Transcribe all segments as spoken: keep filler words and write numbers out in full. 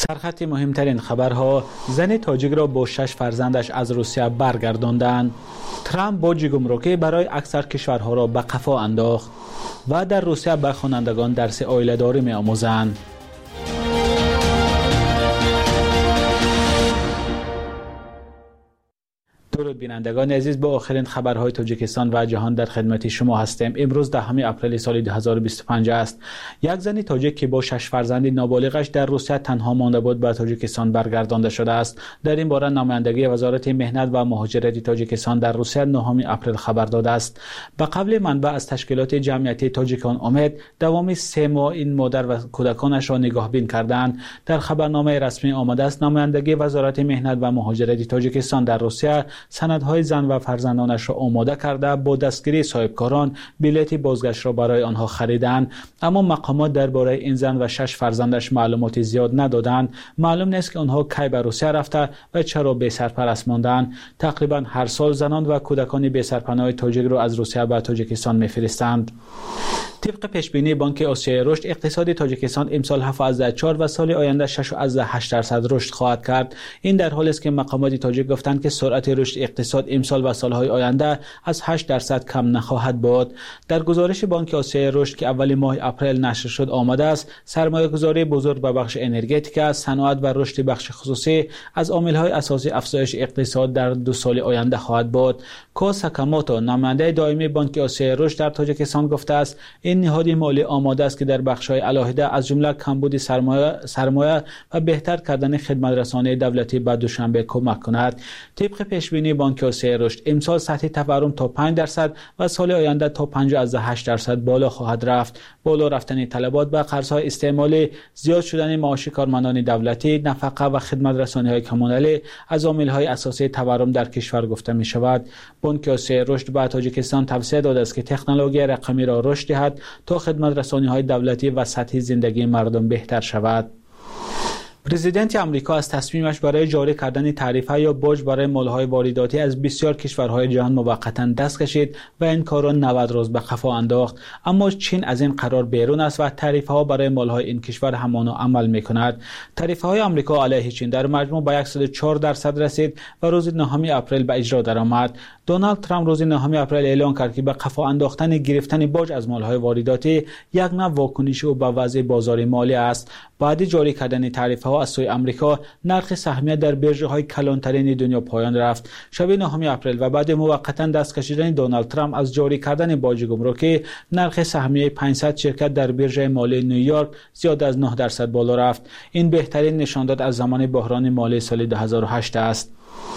سرخط مهمترین خبرها: زن تاجیک را با شش فرزندش از روسیه برگرداندند. ترامپ باج گمرکی برای اکثر کشورها را به قفا انداخت و در روسیه به خوانندگان درس عائله‌داری می‌آموزند. درود بینندگان عزیز، با آخرین خبرهای تاجیکستان و جهان در خدمت شما هستیم. امروز دهم اپریل سال دو هزار و بیست و پنج است. یک زن تاجیک که با شش فرزند نابالغش در روسیه تنها مانده بود به تاجیکستان برگردانده شده است. در این باره نمایندگی وزارت مهنت و مهاجرت تاجیکستان در روسیه نهم اپریل خبر داده است. به قبل منبع از تشکیلات جمعیتی تاجیکان امید دوام سه ماه این مادر و کودکانش را نگاهبین کردند. در خبرنامه رسمی آمده است نمایندگی وزارت مهنت و مهاجرت تاجیکستان در روسیه سندهای زن و فرزندانش را آماده کرده با دستگیری صاحبکاران بلیط بازگشت را برای آنها خریدند، اما مقامات درباره این زن و شش فرزندش معلومات زیاد ندادند. معلوم نیست که آنها کی به روسیه رفته و چرا بی سرپرست ماندند. تقریبا هر سال زنان و کودکان بی سرپناه تاجیک را از روسیه به تاجیکستان می‌فرستند. طبق پیشبینی بانک آسیای رشد، اقتصاد تاجیکستان امسال هفت فاصله چهار و سال آینده شش فاصله هشت درصد رشد خواهد کرد. این در حالی است که مقامات تاجیک گفتند که سرعت رشد اقتصاد امسال و سالهای آینده از هشت درصد کم نخواهد بود. در گزارش بانک آسیای رشد که اول ماه اپریل نشر شد آمده است سرمایه‌گذاری بزرگ به بخش انرژتیک، صنعت و رشد بخش خصوصی از عامل‌های اساسی افزایش اقتصاد در دو سال آینده خواهد بود. کو ساکاموتو، نماینده دائمی بانک آسیای رشد در تاجیکستان گفته است این نهاد مالی آماده است که در بخش‌های علاهده از جمله کمبود سرمایه سرمایه و بهتر کردن خدمات رسانی دولتی به دوشنبه کمک کند. طبق پیشبینی بانک آسیای رشد امسال سطح تورم تا پنج درصد و سال آینده تا پنج فاصله هشت درصد بالا خواهد رفت. بالا رفتن طلبات به قرض‌های استعمالی، زیاد شدن معاش کارمندان دولتی، نفقه و خدمات رسانی‌های کمونالی از عامل‌های اساسی تورم در کشور گفته می‌شود. بانک آسیای رشد به تاجیکستان توصیه داده است که تکنولوژی رقمی را رشد دهد تا خدمات رسانی‌های دولتی و سطح زندگی مردم بهتر شود. پرزیدنت آمریکا از تصمیمش برای جاری کردن تعرفه یا باج برای مال‌های وارداتی از بسیار کشورهای جهان موقتا دست کشید و این کار را نود روز به قفا انداخت. اما چین از این قرار بیرون است و تعرفه‌ها برای مال‌های این کشور همانا عمل می‌کند. تعرفه‌های آمریکا علیه چین در مجموع به صد و چهار درصد رسید و روز نهم اپریل به اجرا درآمد. دونالد ترامپ روز نهم اپریل اعلام کرد که به قفا انداختن گرفتن باج از مال‌های وارداتی یک نوع واکنش او به وضع بازار مالی است. بعد جاری کردن تعرفه‌ها از سوی آمریکا، نرخ سهمیه در بیرژهای کلانترین دنیا پایان رفت. شب نهم اپریل و بعد موقتا دست کشیدن دونالد ترامپ از جاری کردن باج گمرکی، نرخ سهمیه پانصد شرکت در بیرژه مالی نیویورک زیاد از نه درصد بالا رفت. این بهترین نشانداد از زمان بحران مالی سال دو هزار و هشت است.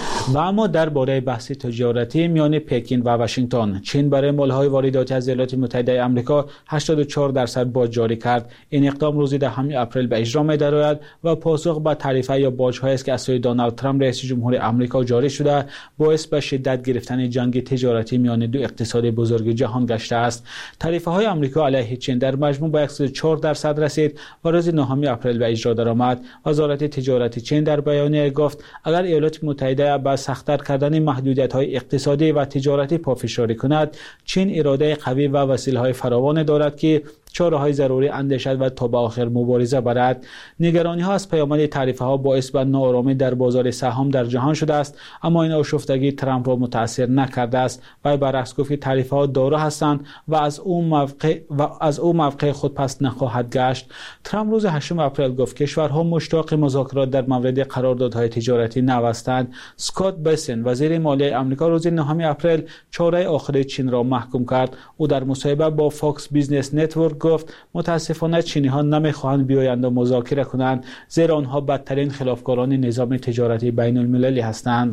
و اما درباره بحث تجارتی میان پکین و واشنگتن، چین برای مال‌های وارداتی از ایالات متحده آمریکا هشتاد و چهار درصد باج جاری کرد. این اقدام روز دهم اپریل به اجرا می‌دارد و پاسخ به تعرفه یا باج‌هایی است که از سوی دونالد ترامپ رئیس جمهور آمریکا جاری شده، باعث به شدت گرفتن جنگ تجارتی میان دو اقتصاد بزرگ جهان گشته است. تعرفه‌های آمریکا علیه چین در مجموع به صد و چهار درصد رسید و روز نهم اپریل به اجرا درآمد. وزارت تجارت چین در بیانیه گفت اگر ایالات متحده با سخت‌تر کردن محدودیت‌های اقتصادی و تجارتی پافشاری کند، چین اراده قوی و وسیله‌های فراوان دارد که چاره‌های ضروری اندیشد و تا به آخر مبارزه برد. نگرانی‌ها از پیامد تعرفه‌ها باعث به ناآرامی در بازار سهام در جهان شده است، اما این آشفتگی ترامپ را متاثر نکرده است و برعکس گفت که تعرفه‌ها دارو هستند و از او موقع و از او موقع خود پس نخواهد گشت. ترامپ روز هشتم اپریل گفت کشورها مشتاق مذاکرات در مورد قراردادهای تجارتی نو هستند. اسکات بسن، وزیر مالی آمریکا، روز نهم اپریل چاره آخر چین را محکوم کرد. او در مصاحبه با فاکس بیزنس نتورک گفت متاسفانه چینی‌ها نمی‌خواهند بیایند و مذاکره کنند، زیرا آنها بدترین خلافکاران نظام تجارتی بین المللی هستند.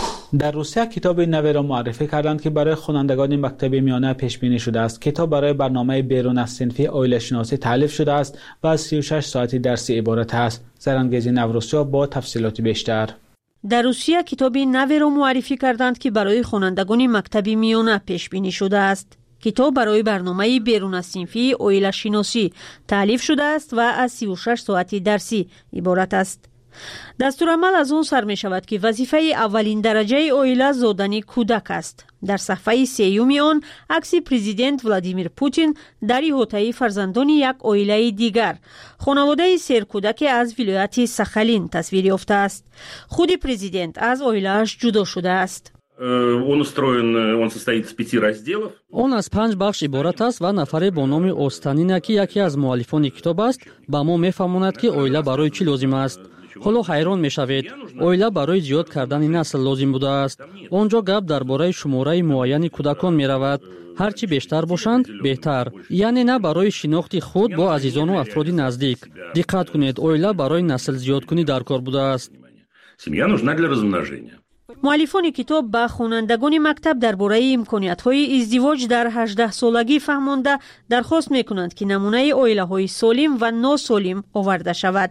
در روسیه کتاب نوی را معرفی کردند که برای خوانندگان مکتب میانه پیش بینی شده است. کتاب برای برنامه بیرون از صنفی عائله شناسی تالیف شده است و از سی و شش ساعتی درسی عبارت است. زرانگیزی نوروسیا با تفصیلات بیشتر. در روسیه کتاب نوی را معرفی کردند که برای خوانندگان مکتب میانه پیش بینی شده است. کتاب برای برنامه بیرون از صنفی عائله شناسی تالیف شده است و از سی و شش ساعتی درسی عبارت است. дастурамал аз он сар мешавад ки вазифаи аввалин дараҷаи оила зодани кӯдак аст. дар саҳфаи сеюми он акси президент Владимир Путин дар иҳотаи фарзандони як оилаи дигар, хонаводаи серкӯдаке аз вилояти Сахалин тасвир ёфтааст. худи президент аз оилааш ҷудо шудааст. Он устроен, он состоит из пяти разделов. Он аз панҷ бахш иборат аст ва нафаре бо номи Останина ки яке аз муаллифони китоб аст ба мо мефаҳмонад ки оила барои чӣ лозим аст. ҳоло ҳайрон мешавед. Оила барои зиёд кардани насл лозим будааст. онҷо гап дар бораи шумораи муайяни кӯдакон меравад. ҳарчи бештар бошанд беҳтар, яъне на барои шинохти худ бо азизону афроди наздик. диққат кунед, оила барои наслзиёдкунӣ дар кор будааст. Семья нужна для размножения. муаллифони китоб ба хонандагони мактаб дар бораи имкониятҳои издивоҷ дар ҳаждаҳсолагӣ фаҳмонда дархост мекунанд ки намунаи оилаҳои солим ва носолим оварда шавад.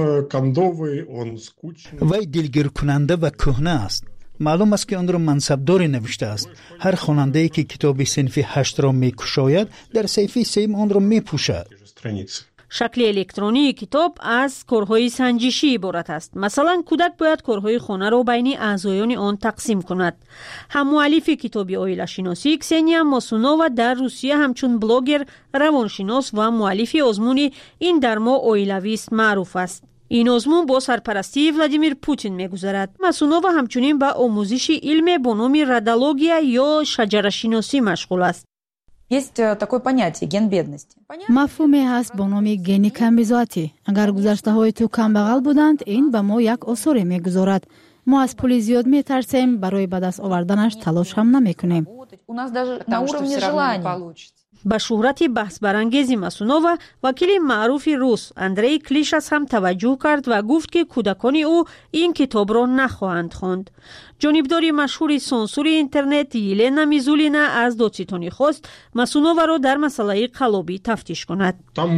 вай дилгиркунанда ва кӯҳна аст. маълум аст ки онро мансабдоре навиштааст. ҳар хонандае ки китоби синфи ҳаштро мекушояд дар саҳифаи сеюм онро мепӯшад. шакли электронии китоб аз корҳои санҷишӣ иборат аст. масалан, кӯдак бояд корҳои хонаро байни аъзоёни он тақсим кунад. ҳаммуаллифи китоби оилашиносӣ Ксения Мосунова дар Русия ҳамчун блогер, равоншинос ва муаллифи озмуни «Ин дар мо оилавист» маъруф аст. ин озмун бо сарпарастии Владимир Путин мегузарад. Масунова ҳамчунин ба омӯзиши илме бо номи радология ё шаҷарашиносӣ машғул аст. Есть такое понятие ген бедности. мафҳуме ҳаст бо номи гени камбизоатӣ. агар гузаштаҳои ту камбағал буданд, ин ба мо як осоре мегузорад. мо аз пули зиёд метарсем, барои ба даст оварданаш талош ҳам намекунем. У нас даже на уровне желания. ба шӯҳрати баҳсбарангези Масунова вакили маъруфи рус Андрей Клишас ҳам таваҷҷӯҳ кард ва гуфт ки кӯдакони ӯ ин китобро нахоҳанд хонд. ҷонибдори машҳури сонсури интернет Елена Мизулина аз додситони хост Масуноваро дар масъалаи қаллобӣ тафтиш кунад.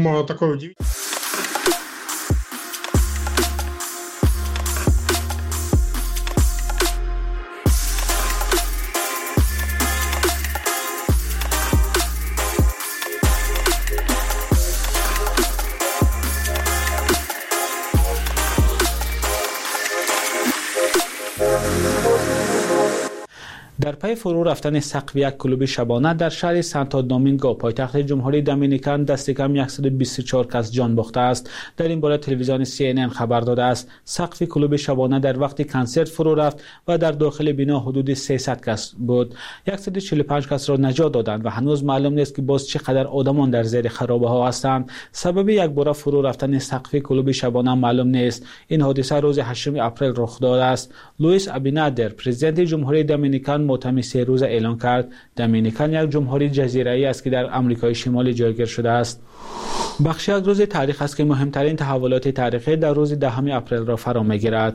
در پی فرو رفتن سقف یک کلوب شبانه در شهر سانتو دومینگو پایتخت جمهوری دومینیکن دست کم صد و بیست و چهار کس جان باخته است. در این باره تلویزیون سی ان ان خبر داده است سقف کلوب شبانه در وقت کنسرت فرو رفت و در داخل بنا حدود سیصد کس بود. صد و چهل و پنج کس را نجات دادند و هنوز معلوم نیست که باز چقدر آدمان در زیر خرابه ها هستند. سبب یک باره فرو رفتن سقف کلوب شبانه معلوم نیست. این حادثه روز هشتم اپریل رخ داده است. لوئیس ابینادر پرزیدنت جمهوری دومینیکن متهم سه روزه اعلام کرد دومینیکن یک جمهوری جزیره‌ای است که در آمریکای شمالی جایگیر شده است. بخش یک روز تاریخ است که مهمترین تحولات تاریخی در روز دهم اپریل را فرا می‌گیرد.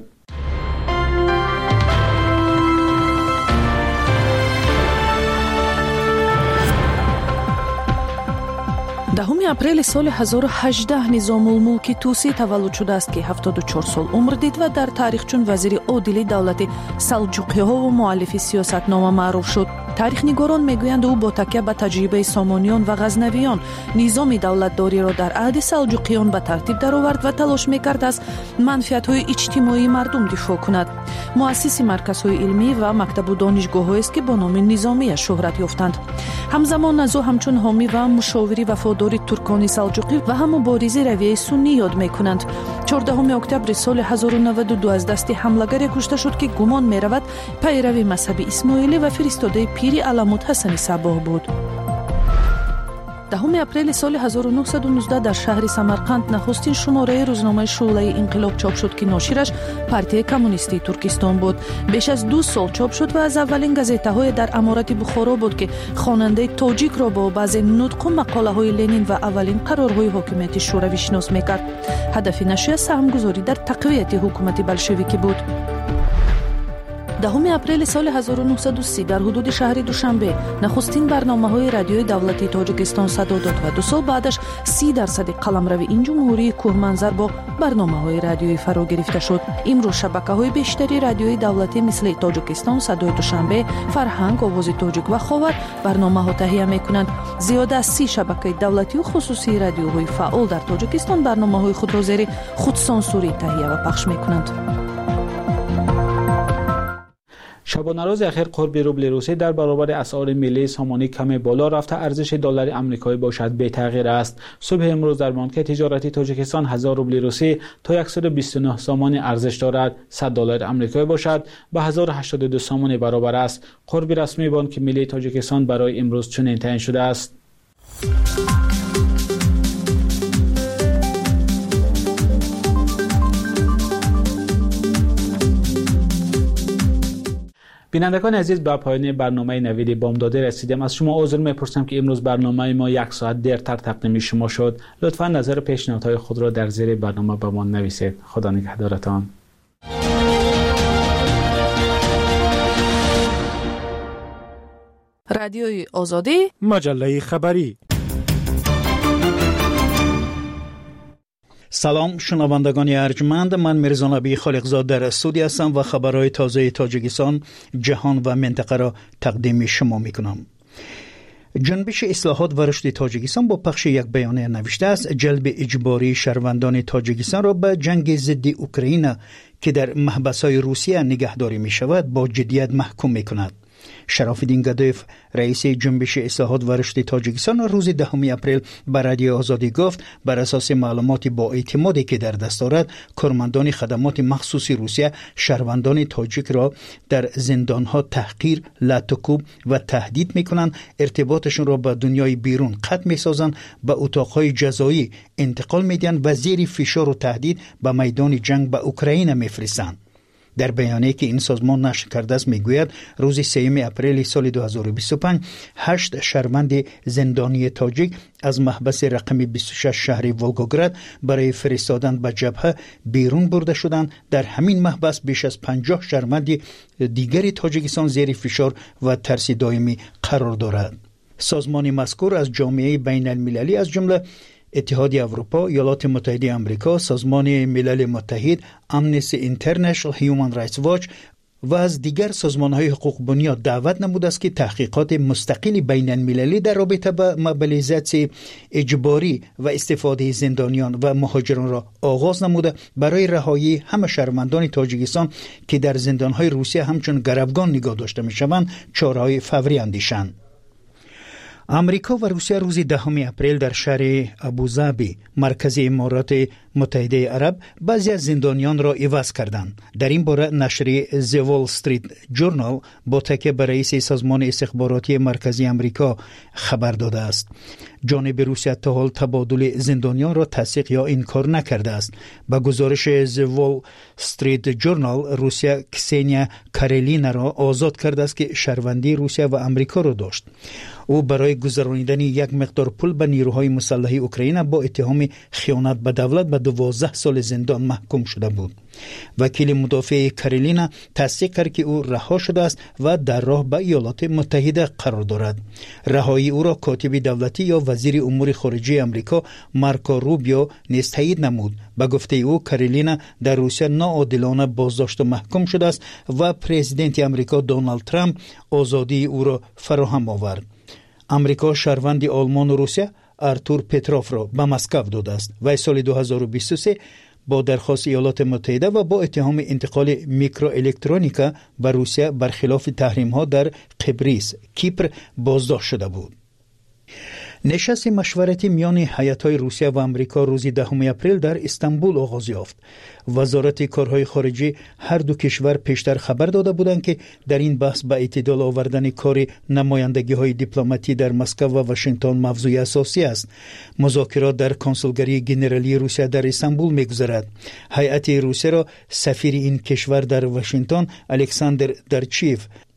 دهم اپریل سال هزار و هجده نظام‌الملک توسی تولد شده است که هفتاد و چهار سال عمر دید و در تاریخ چون وزیر عادل دولت سلجوقی‌ها و مؤلف سیاستنامه معروف شد. تاریخ‌نگاران میگویند او با تکیه به تجربه سامانیان و غزنویان نظام دولتداری را در عهد سلجوقیان به ترتیب درآورد و تلاش می‌کرد از منفعت‌های اجتماعی مردم دفاع کند. مؤسس مرکزهای علمی و مکتب و دانشگاه‌هایی است که با نام نظامی شهرت یافتند. همزمان از او همچون حامی و مشاوری وفادار ترکان سلجوقی و هم مبارز رویه سنی یاد می‌کنند. چهاردهم اکتبر سال هزار و نود و دو از دست حملگر کشته شد که گمان می‌رود پیرو مذهب اسماعیلی و فرستاده پیری علامت حسن صباح بود. دهم اپریل سال هزار و نهصد و نوزده در شهر سمرقند نخستین شماره روزنامه شعله انقلاب چاپ شد که ناشرش پارتی کمونیستی ترکستان بود. بیش از دو سال چاپ شد و از اولین گازیته‌های در امارت بخارا بود که خواننده تاجیک را با بعضی نطق و مقاله‌های لنین و اولین قرارهای حکومت شوروی شناس می‌کرد. هدف نشریه سهمگذاری در تقویت حکومت بلشویکی بود. دهم اپریل سال هزار و نهصد و سی در حدود شهر دوشنبه نخستین برنامه‌های رادیوی دولتی تاجیکستان صدا داد و دو سال بعدش سی درصد قلمرو این جمهوری کوهمنظر با برنامه‌های رادیویی فرا گرفته شد. امروز شبکه‌های بیشتری رادیوی دولتی مثل تاجیکستان صدای دوشنبه، فرهنگ، آواز تاجیک و خاور برنامه‌ها تهیه می‌کنند. زیاده از سی شبکه دولتی و خصوصی رادیوهای فعال در تاجیکستان برنامه‌های خود را زیر خودسانسوری تهیه و پخش می‌کنند. شبانه روز اخیر قرب روبل روسی در برابر اسعار ملی سامانی کم بالا رفته ارزش دلار آمریکایی باشد به تغییر است. صبح امروز در بانک تجارتی تاجیکستان هزار روبل روسی تا صد و بیست و نه سامان ارزش دارد. صد دلار آمریکایی باشد به هزار و هشتاد و دو سامان برابر است. قرب رسمی بانک ملی تاجیکستان برای امروز چنین تعیین شده است. بینندگان عزیز، به پایان برنامه نوید بامداد رسیدیم. از شما عذر می‌پرسم که امروز برنامه ما یک ساعت دیرتر تقدیم شما شد. لطفاً نظر پیشنهادهای خود را در زیر برنامه به ما نویسید. خدا نگهدارتان. رادیوی آزادی، مجله خبری. سلام شنوندگان ارجمند، من میرزا نبی خالقزاد در استودیو هستم و خبرهای تازه تاجیکستان، جهان و منطقه را تقدیم شما میکنم. جنبش اصلاحات و رشد تاجیکستان با پخش یک بیانیه نوشته است جلب اجباری شهروندان تاجیکستان را به جنگ ضد اوکراین که در محبس‌های روسیه نگهداری می شود با جدیت محکوم می کند. شراف‌الدین گدایف رئیس جنبش اصلاحات و رشد تاجیکستان روز دهم اپریل به رادیو آزادی گفت بر اساس معلومات با اعتمادی که در دست دارد کارمندان خدمات مخصوصی روسیه شهروندان تاجیک را در زندانها تحقیر، لطوکوب و تهدید می‌کنند، ارتباطشون را با دنیای بیرون قطع می‌سازند، به اتاق‌های جزایی انتقال می‌دهند و زیر فشار و تهدید به میدان جنگ به اوکراین می‌فرستند. در بیانیه‌ای که این سازمان نشر کرده است میگوید روز سوم اپریل سال دو هزار و بیست و پنج هشت شهروند زندانی تاجیک از محبس رقم بیست و شش شهر ولگوگراد برای فرستادن به جبهه بیرون برده شدند. در همین محبس بیش از پنجاه شهروند دیگری تاجیکستان زیر فشار و ترس دائمی قرار دارد. سازمان مذکور از جامعه بین المللی از جمله اتحاد اروپا، ایالات متحده آمریکا، سازمان ملل متحد، امنستی اینترنشنال، هیومن رایتس واچ و از دیگر سازمان‌های حقوق بنیاد دعوت نموده است که تحقیقات مستقل بین المللی در رابطه با موبیلیزاسیون اجباری و استفاده زندانیان و مهاجران را آغاز نموده برای رهایی همه شهروندان تاجیکستان که در زندان‌های روسیه همچون گروگان نگاه داشته می‌شوند چاره‌های فوری اندیشند. امریکا و روسیه روز دهم اپریل در شهر ابوظبی مرکز امارات متحده عرب بعضی از زندانیان را عوض کردند. در این باره نشر The Wall Street Journal با تکیه بر رئیس سازمان استخباراتی مرکزی امریکا خبر داده است. جانب روسیه تا حال تبادل زندانیان را تصدیق یا انکار نکرده است. با گزارش The Wall Street Journal روسیه کسینیا کاریلینا را آزاد کرده است که شهروندی روسیه و امریکا را داشت. او برای گذرانیدن یک مقدار پول به نیروهای مسلح اوکراین با اتهام خیانت به دولت به دوازده سال زندان محکوم شده بود. وکیل مدافع کاریلینا تصدیق کرد که او رها شده است و در راه به ایالات متحده قرار دارد. رهایی او را کاتب دولتی یا وزیر امور خارجه امریکا مارکو روبیو نیز تایید نمود. به گفته او کاریلینا در روسیه ناعادلانه بازداشت و محکوم شده است و پرزیدنت امریکا دونالد ترامپ آزادی او را فراهم آورد. امریکا شهروند آلمان و روسیه آرتور پتروف را به مسکو داده است و سال دو هزار و بیست و سه با درخواست ایالات متحده و با اتهام انتقال میکرو الکترونیکا به روسیه برخلاف تحریم ها در قبرس، کیپر بازداشت شده بود. نشست مشورتی میان هیئت‌های روسیه و آمریکا روز دهم اپریل در استانبول آغاز یافت. وزارت کارهای خارجه هر دو کشور پیشتر خبر داده بودند که در این بحث به اعتدال آوردن کار نمایندگی‌های دیپلماتی در مسکو و واشنگتن موضوع اساسی است. مذاکرات در کنسولگری ژنرالی روسیه در استانبول می‌گذرد. هیئت روسیه را سفیر این کشور در واشنگتن الکساندر درچیف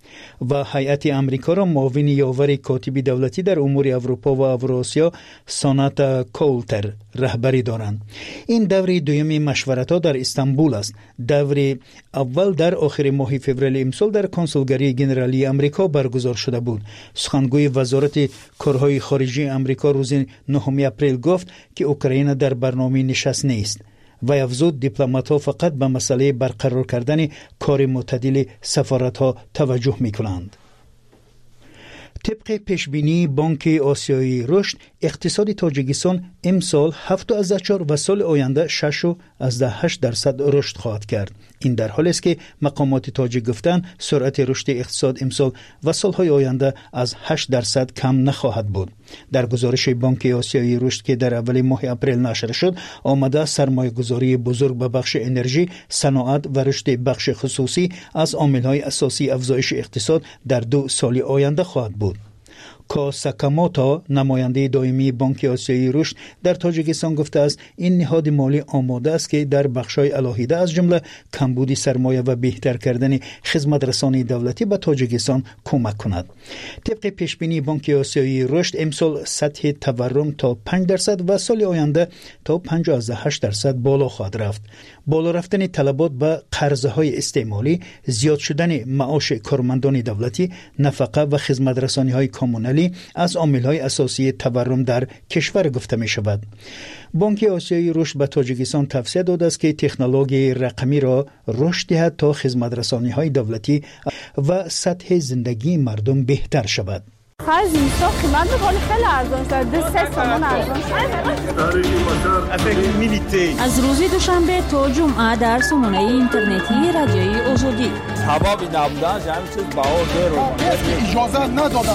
و هیئت امریکا را معاون یاور کاتب دولتی در امور اروپا و اوراسیا ساناتا کولتر رهبری دارند. این دور دومی مشورت‌ها در استانبول است. دور اول در آخر ماه فوریه امسال در کنسولگری گنرالی امریکا برگزار شده بود. سخنگوی وزارت کارهای خارجه امریکا روز نهم اپریل گفت که اوکراین در برنامه نشست نیست و افزود دیپلمات‌ها فقط به مسئله برقرار کردن کار معتدل سفارت‌ها توجه می‌کنند. طبق پیشبینی بانک آسیایی رشد، اقتصاد تاجیکستان امسال هفت و چهار و سال آینده شش و هشت درصد رشد خواهد کرد. این در حالی است که مقامات تاجیک گفتند سرعت رشد اقتصاد امسال و سالهای آینده از هشت درصد کم نخواهد بود. در گزارش بانک آسیایی رشد که در اول ماه اپریل نشر شد، آمده سرمایه گذاری بزرگ به بخش انرژی، صنعت و رشد بخش خصوصی از عامل‌های اساسی افزایش اقتصاد در دو سال آینده خواهد بود. کاساکاموتو نماینده دائمی بانک آسیایی رشد در تاجیکستان گفته است این نهاد مالی آماده است که در بخش‌های علاهیده از جمله کمبود سرمایه و بهتر کردن خدمت رسانی دولتی به تاجیکستان کمک کند. طبق پیشبینی بانک آسیایی رشد امسال سطح تورم تا پنج درصد و سال آینده تا پنجاه و هشت درصد بالا خواهد رفت. بالا رفتن طلبات به قرضهای استعمالی، زیاد شدن معاش کارمندان دولتی، نفقه و خدمت رسانی‌های کمونالی از عامل‌های اساسی تورم در کشور گفته می شود. بانک آسیایی رشد به تاجیکستان توصیه داده است که تکنولوژی رقمی را رشد دهد تا خدمت رسانی‌های دولتی و سطح زندگی مردم بهتر شود. خرج نیستا قیمت بخوری خیلی ارزان شد. ده سه سامان ارزان شد. از روز دوشنبه تا جمعه در سامانه اینترنتی رادیوی آزادی. حبابی نبودن جمعی چیز باور دارو. اجازه ندادن.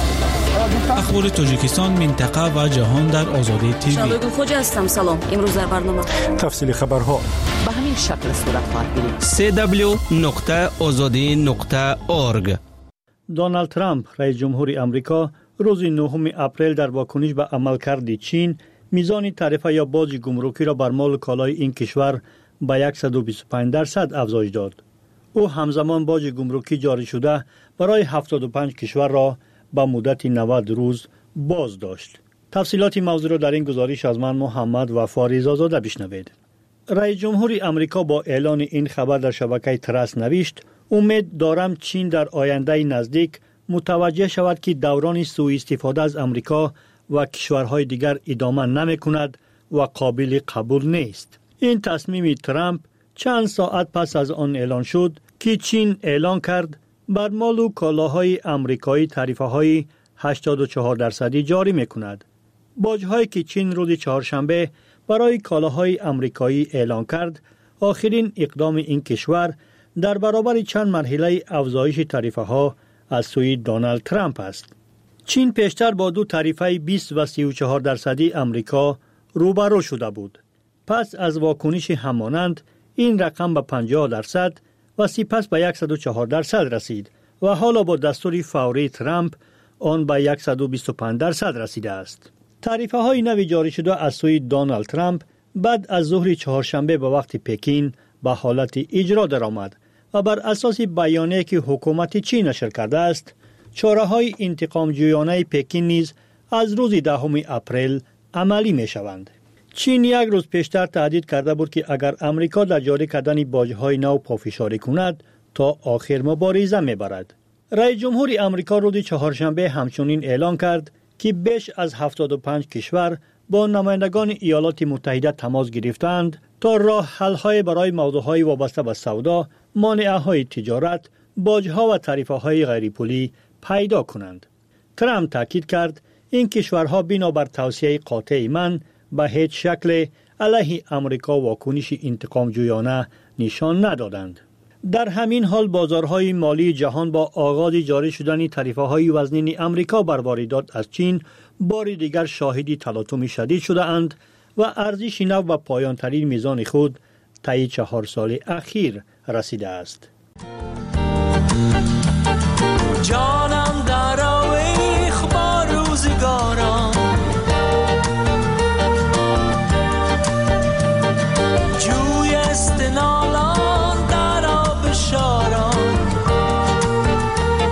اخبار تاجیکستان، منطقه و جهان در آزادی تیوی. شبگون خوجا هستم. سلام. امروز در برنامه تفصیل خبرها به همین شکل صورت خواهد گرفت. سی دبلیو نقطه آزادی نقطه اورگ. دونالد ترامپ رئیس جمهور امریکا روز نهم اپریل در واکنش به عملکرد چین میزان تعرفه یا باج گمرکی را بر مال کالای این کشور به صد و بیست و پنج درصد افزایش داد. او همزمان باج گمرکی جاری شده برای هفتاد و پنج کشور را به مدت نود روز باز داشت. تفصیلات موضوع را در این گزارش از من محمد وفا رضازاده بشنوید. رئیس جمهور امریکا با اعلان این خبر در شبکه ترس نوشت: امید دارم چین در آینده نزدیک متوجه شود که دوران سوء استفاده از امریکا و کشورهای دیگر ادامه نمی کند و قابل قبول نیست. این تصمیم ترامپ چند ساعت پس از آن اعلان شد که چین اعلان کرد بر مال و کالاهای امریکایی تعرفه های هشتاد و چهار درصدی جاری می کند. باج‌هایی که چین روز چهارشنبه برای کالاهای امریکایی اعلان کرد، آخرین اقدام این کشور در برابر چند مرحله افزایش تعرفه ها از سوی دونالد ترامپ است. چین پیشتر با دو تعرفه بیست و سی و چهار درصدی امریکا روبرو شده بود. پس از واکنش همانند این رقم به پنجاه درصد و سپس به صد و چهار درصد رسید و حالا با دستور فوری ترامپ آن به صد و بیست و پنج درصد رسیده است. تعرفه های نوی جاری شده از سوی دونالد ترامپ بعد از ظهر چهارشنبه به وقت پکین به حالت اجرا درآمد و بر اساس بیانیه‌ای که حکومت چین نشر کرده است، چاره‌های انتقام جویانه پکین نیز از روز دهم اپریل عملی می‌شوند. چین یک روز پیشتر تهدید کرده بود که اگر امریکا در جاری کردن باج‌های نو پافشاری کند تا آخر مبارزه می‌برد. رئیس جمهور امریکا روز چهارشنبه همچنین اعلان کرد که بیش از هفتاد و پنج کشور با نمایندگان ایالات متحده تماس گرفتند تا راه حل‌های برای موضوعهای وابسته به سودا، مانعه‌های تجارت، باج‌ها و تعرفه‌های غیرپولی پیدا کنند. ترامپ تاکید کرد این کشورها بنابر توصیه قاطع من به هیچ شکل علیه امریکا واکنش انتقام جویانه نشان ندادند. در همین حال بازارهای مالی جهان با آغاز جاری شدن تعرفه‌های وزنین امریکا بر واردات از چین بار دیگر شاهد تلاطم شدید شده اند و ارزش نو و پایان ترین میزان خود طی چهار سال اخیر رسیده است. جانم در آویخ با روزگارم، جوی استنالان در آب شارم،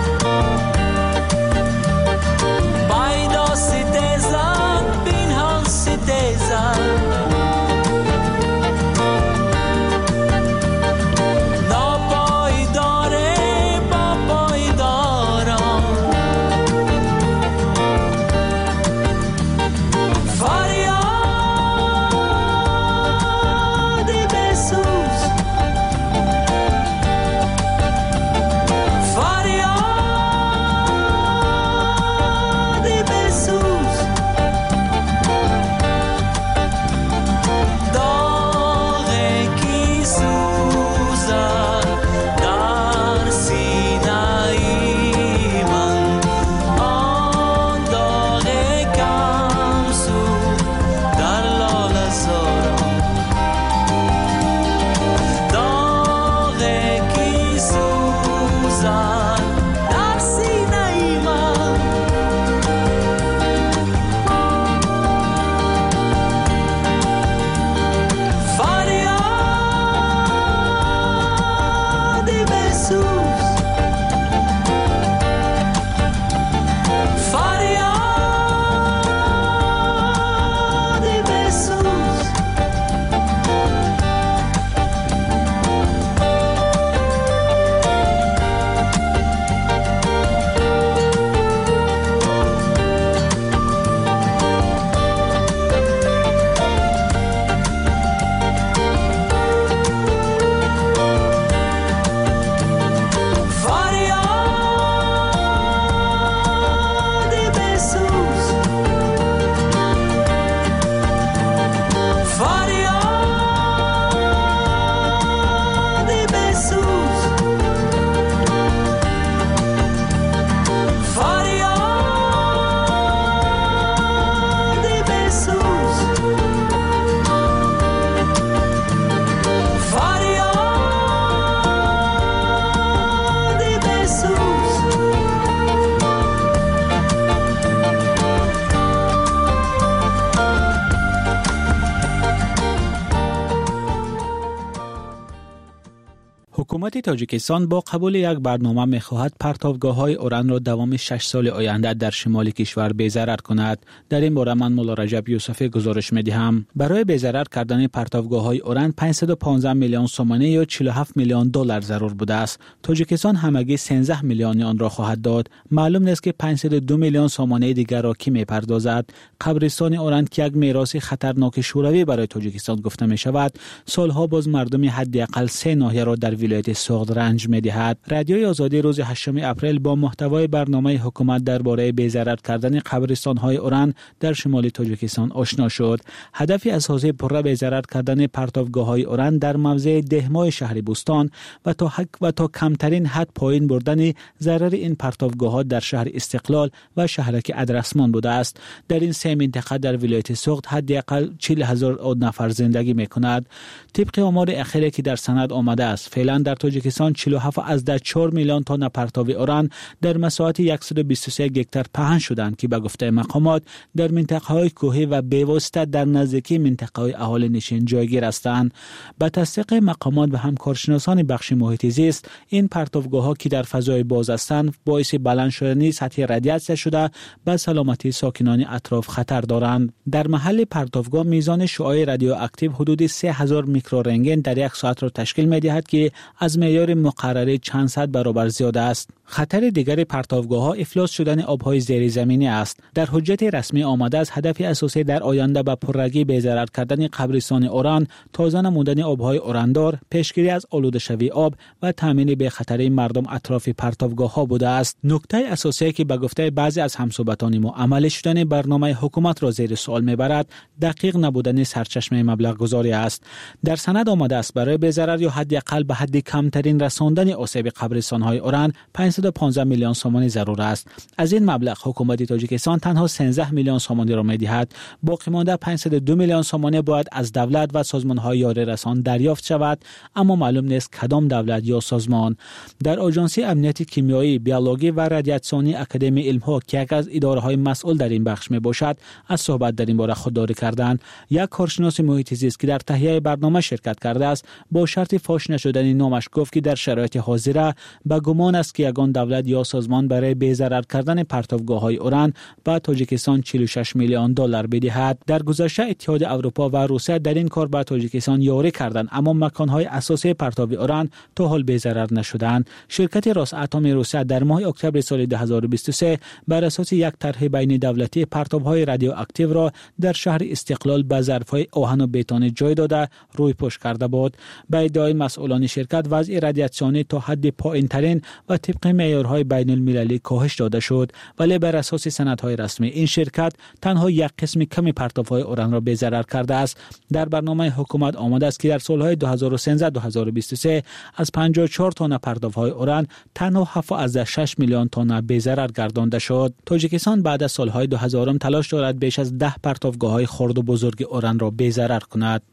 حکومت تاجیکستان با قبول یک برنامه می‌خواهد پرتابگاه‌های اوران را دوام شش سال آینده در شمال کشور بی‌ضرر کند. در این باره من مولا رجب یوسفی گزارش می‌دهم. برای بی‌ضرر کردن پرتابگاه‌های اوران پانصد و پانزده میلیون سومانه یا چهل و هفت میلیون دلار ضرور بوده است. تاجیکستان همگی سیزده میلیون آن را خواهد داد. معلوم نیست که پانصد و دو میلیون سومانه دیگر را کی می‌پردازد. قبرستان اوران که یک میراث خطرناک شوروی برای تاجیکستان گفته می‌شود، سالها باز مردم حداقل سه ناحیه را در ولایت سوغد رنج می‌دهد. رادیوی آزادی روز هشتم اپریل با محتوای برنامه حکومت درباره بی‌ضرر کردن قبرستان‌های اوران در شمال تاجیکستان آشنا شد. هدف اساسی پره بی‌ضرر کردن پرتابگاه‌های اوران در موضع دهمای شهر بوستان و تا حق و تا کمترین حد پایین بردن ضرر این پرتابگاه‌ها در شهر استقلال و شهرک ادرسمان بوده است. در این سه منطقه در ولایت سوغد حداقل چهل هزار نفر زندگی می‌کند. طبق آمار اخیری که در سند آمده است، فعلا در تاجیکستان چهل و هفت از ده چهار میلیون تن پرتاب اوران در مساحت صد و بیست و سه گکتار پهن شدند که به گفته مقامات در منطقه‌های کوهی و بی‌واسطه در نزدیکی منطقه‌های اهالی نشین جایگیر هستند. به تصدیق مقامات و همکارشناسان بخش محیط زیست، این پرتابگاه‌ها که در فضای باز هستند باعث بلند شدن سطح رادیاسیون شده به سلامتی ساکنان اطراف خطر دارند. در محل پرتابگاه میزان شعاع رادیواکتیو حدود سه هزار میکرورنتگن در یک ساعت را تشکیل می‌دهد که از معیار مقرره چند صد برابر زیاده است. خطر دیگر پرتابگاه‌ها افلاس شدن آب‌های زیرزمینی است. در حجت رسمی آمده است هدف اساسی در آینده به پررگی بی‌ضرر کردن قبرستان اوران، تازه نمودن آب‌های اوراندار، پیشگیری از آلوده شوی آب و تامین به خطر مردم اطراف پرتابگاه‌ها بوده است. نکته اساسی که به گفته بعضی از همسایگان ما عملی شدن برنامه حکومت را زیر سوال می‌برد، دقیق نبودن سرچشمه مبلغ گذاری است. در سند آمده است برای بی‌ضرر یا حداقل به حد کمترین رساندن آسیب قبرستان‌های اوران پانصد و پانزده میلیون سومانی ضرور است. از این مبلغ حکومت تاجیکستان تنها سیزده میلیون سومانی را می‌دهد. باقی مانده پانصد و دو میلیون سومانی باید از دولت و سازمان‌های یاری رسان دریافت شود، اما معلوم نیست کدام دولت یا سازمان. در آژانسی امنیت کیمیایی، بیولوژی و رادیاسیونی اکادمی علم‌ها که یکی از اداره‌های مسئول در این بخش میباشد، از صحبت در این باره خودداری کردند. یک کارشناس محیط زیست که در تهیه برنامه شرکت کرده است، با شرط فاش نشدن نامش گفت که در شرایط حاضره به گمان است که یگان دولت یا سازمان برای بی‌ضرر کردن پرتابگاه‌های اوران به تاجیکستان چهل و شش میلیون دلار بدهد. در گذشته اتحاد اروپا و روسیه در این کار به تاجیکستان یاری کردند، اما مکان‌های اساسی پرتاب اوران تا حال بی‌ضرر نشدند. شرکت راساتم روسیه در ماه اکتبر سال دو هزار و بیست و سه بر اساس یک طرح بین دولتی پرتاب‌های رادیواکتیو را در شهر استقلال به ظرف‌های آهن و بتون جای داده روی پوش کرده بود. به ادعای مسئولان شرکت وضع رادیاسیونی تا حد پایین‌ترین و طبق معیارهای بین المللی کاهش داده شد، ولی بر اساس سندهای رسمی این شرکت تنها یک قسم کمی پرتاب‌های اوران را بی‌ضرر کرده است. در برنامه حکومت آمده است که در سالهای دو هزار و سیزده تا دو هزار و بیست و سه از پنجاه و چهار تن پرتاب‌های اوران تنها هفت از شش میلیون تن بی‌ضرر گردانده شد. تاجیکستان بعد از سالهای دو هزار تلاش دارد بیش از ده پرتابگاه‌های خرد و بزرگ اوران را بی‌ضرر کند.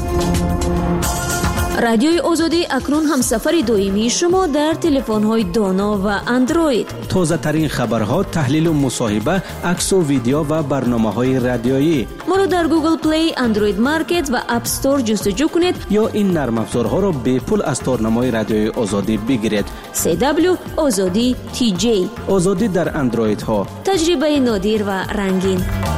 رادیوی آزادی اکنون هم سفر دویمی شما در تلفن‌های دانا و اندروید. تازه ترین خبرها، تحلیل و مصاحبه، عکس و ویدیو و برنامه‌های رادیویی. ما را در گوگل پلی، اندروید مارکت و اپ استور جستجو کنید یا این نرم افزارها را به پول از تارنمای رادیوی آزادی بگیرید. سی دبلیو آزادی تی جی. آزادی در اندروید ها. تجربه نادر و رنگین.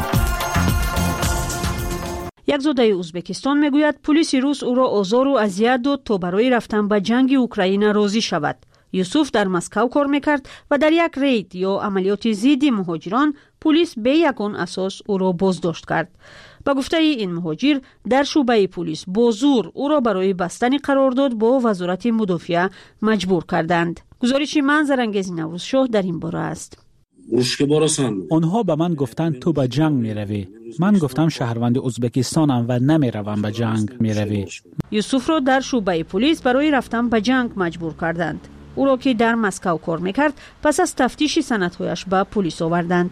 یک زاده ازبکستان میگوید پلیس روس او را آزار و اذیت داد تا برای رفتن به جنگ اوکراین راضی شود. یوسف در مسکو کار میکرد و در یک رید یا عملیات ضد مهاجران پلیس به یگان اساس او را بازداشت کرد. با گفته این مهاجر در شعبه پلیس با زور او را برای بستن قرارداد با وزارت مدافعه مجبور کردند. گزارش منظرانگیز نوروز شاه در این باره است. آنها به من گفتند تو به جنگ می روی. من گفتم شهروند ازبکستانم و نمی روم به جنگ می روی. یوسف را در شعبه پلیس برای رفتن به جنگ مجبور کردند. او را که در مسکو کار میکرد پس از تفتیش سندهایش به پلیس آوردند.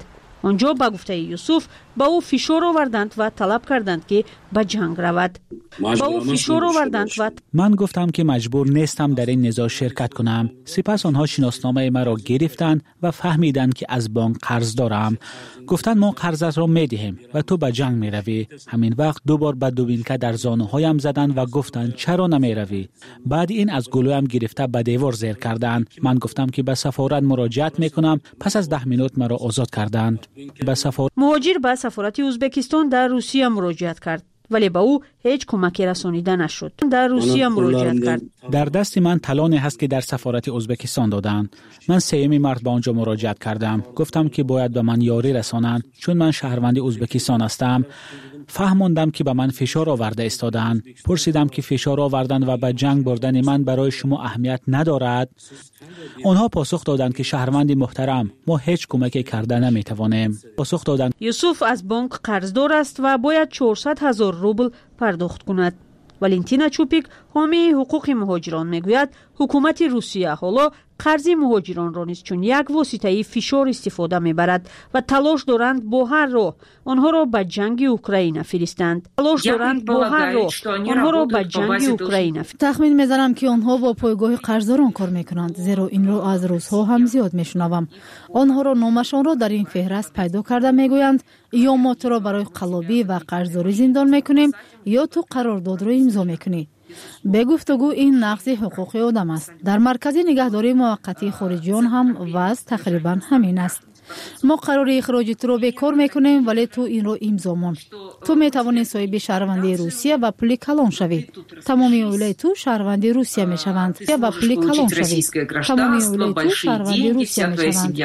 آنجا با گفته یوسف با او فشار آوردند و طلب کردند که به جنگ رود. با او فشار آوردند و من گفتم که مجبور نیستم در این نزاع شرکت کنم. سپس آنها شناسنامه مرا گرفتند و فهمیدند که از بانک قرض دارم. گفتند ما قرضت را میدهیم و تو به جنگ میروی. همین وقت دوبار به دوبیلکه در زانوهایم زدند و گفتند چرا نمیروی؟ بعد این از گلویم گرفته به دیوار زیر کردند. من گفتم که به سفارت مراجعت میکنم. پس از ده مینوت مرا آزاد کردند. به سفارت مهاجر به سفارت ازبکستان در روسیه مراجعت کرد، ولی به او هیچ کمکی رسانیده نشد. در روسیه مراجعت کرد. در دست من طلانی هست که در سفارت ازبکستان دادند. من سومین مرد به آنجا مراجعت کردم. گفتم که باید به من یاری رسانند چون من شهروند ازبکستان هستم. فهماندم که به من فشار آورده استادند. پرسیدم که فشار آوردن و به جنگ بردن من برای شما اهمیت ندارد؟ آنها پاسخ دادند که شهروند محترم، ما هیچ کمکی کرده نمیتوانیم. پاسخ دادند یوسف از بانک قرضدار است و باید چهارصد هزار روبل پرداخت کند. والنتینا چوپیک حامی حقوق مهاجران میگوید حکومت روسیه حالا قرض مهاجران را نیز چون یک واسطه فشار استفاده میبرد و تلاش دارند با هر راه آنها را به جنگ اوکراین فرستند. تلاش دارند با هر راه آنها را به جنگ اوکراین. تخمین میزنم که آنها با پایگاه قرضداران کار میکنند، زیرا این رو از روزها هم زیاد میشنوم. آنها را نامشان را در این فهرست پیدا کرده میگویند یا ما تو را برای قلابی و قرضداری زندان میکنیم یا تو قرارداد را امضا میکنی. به گفتگو این نقض حقوق آدم است. در مرکز نگهداری موقتی خارجیان هم وضع تقریبا همین است. ما قرار اخراج تو رو بیکار میکنیم ولی تو این رو امضا مون. تو میتوانی صاحب شهروندی روسیه و پول کلان شوی. تمامی اولای تو شهروندی روسیه میشوند یا با پول کلان شوی. تمامی اولای تو شهروندی روسیه میشوند.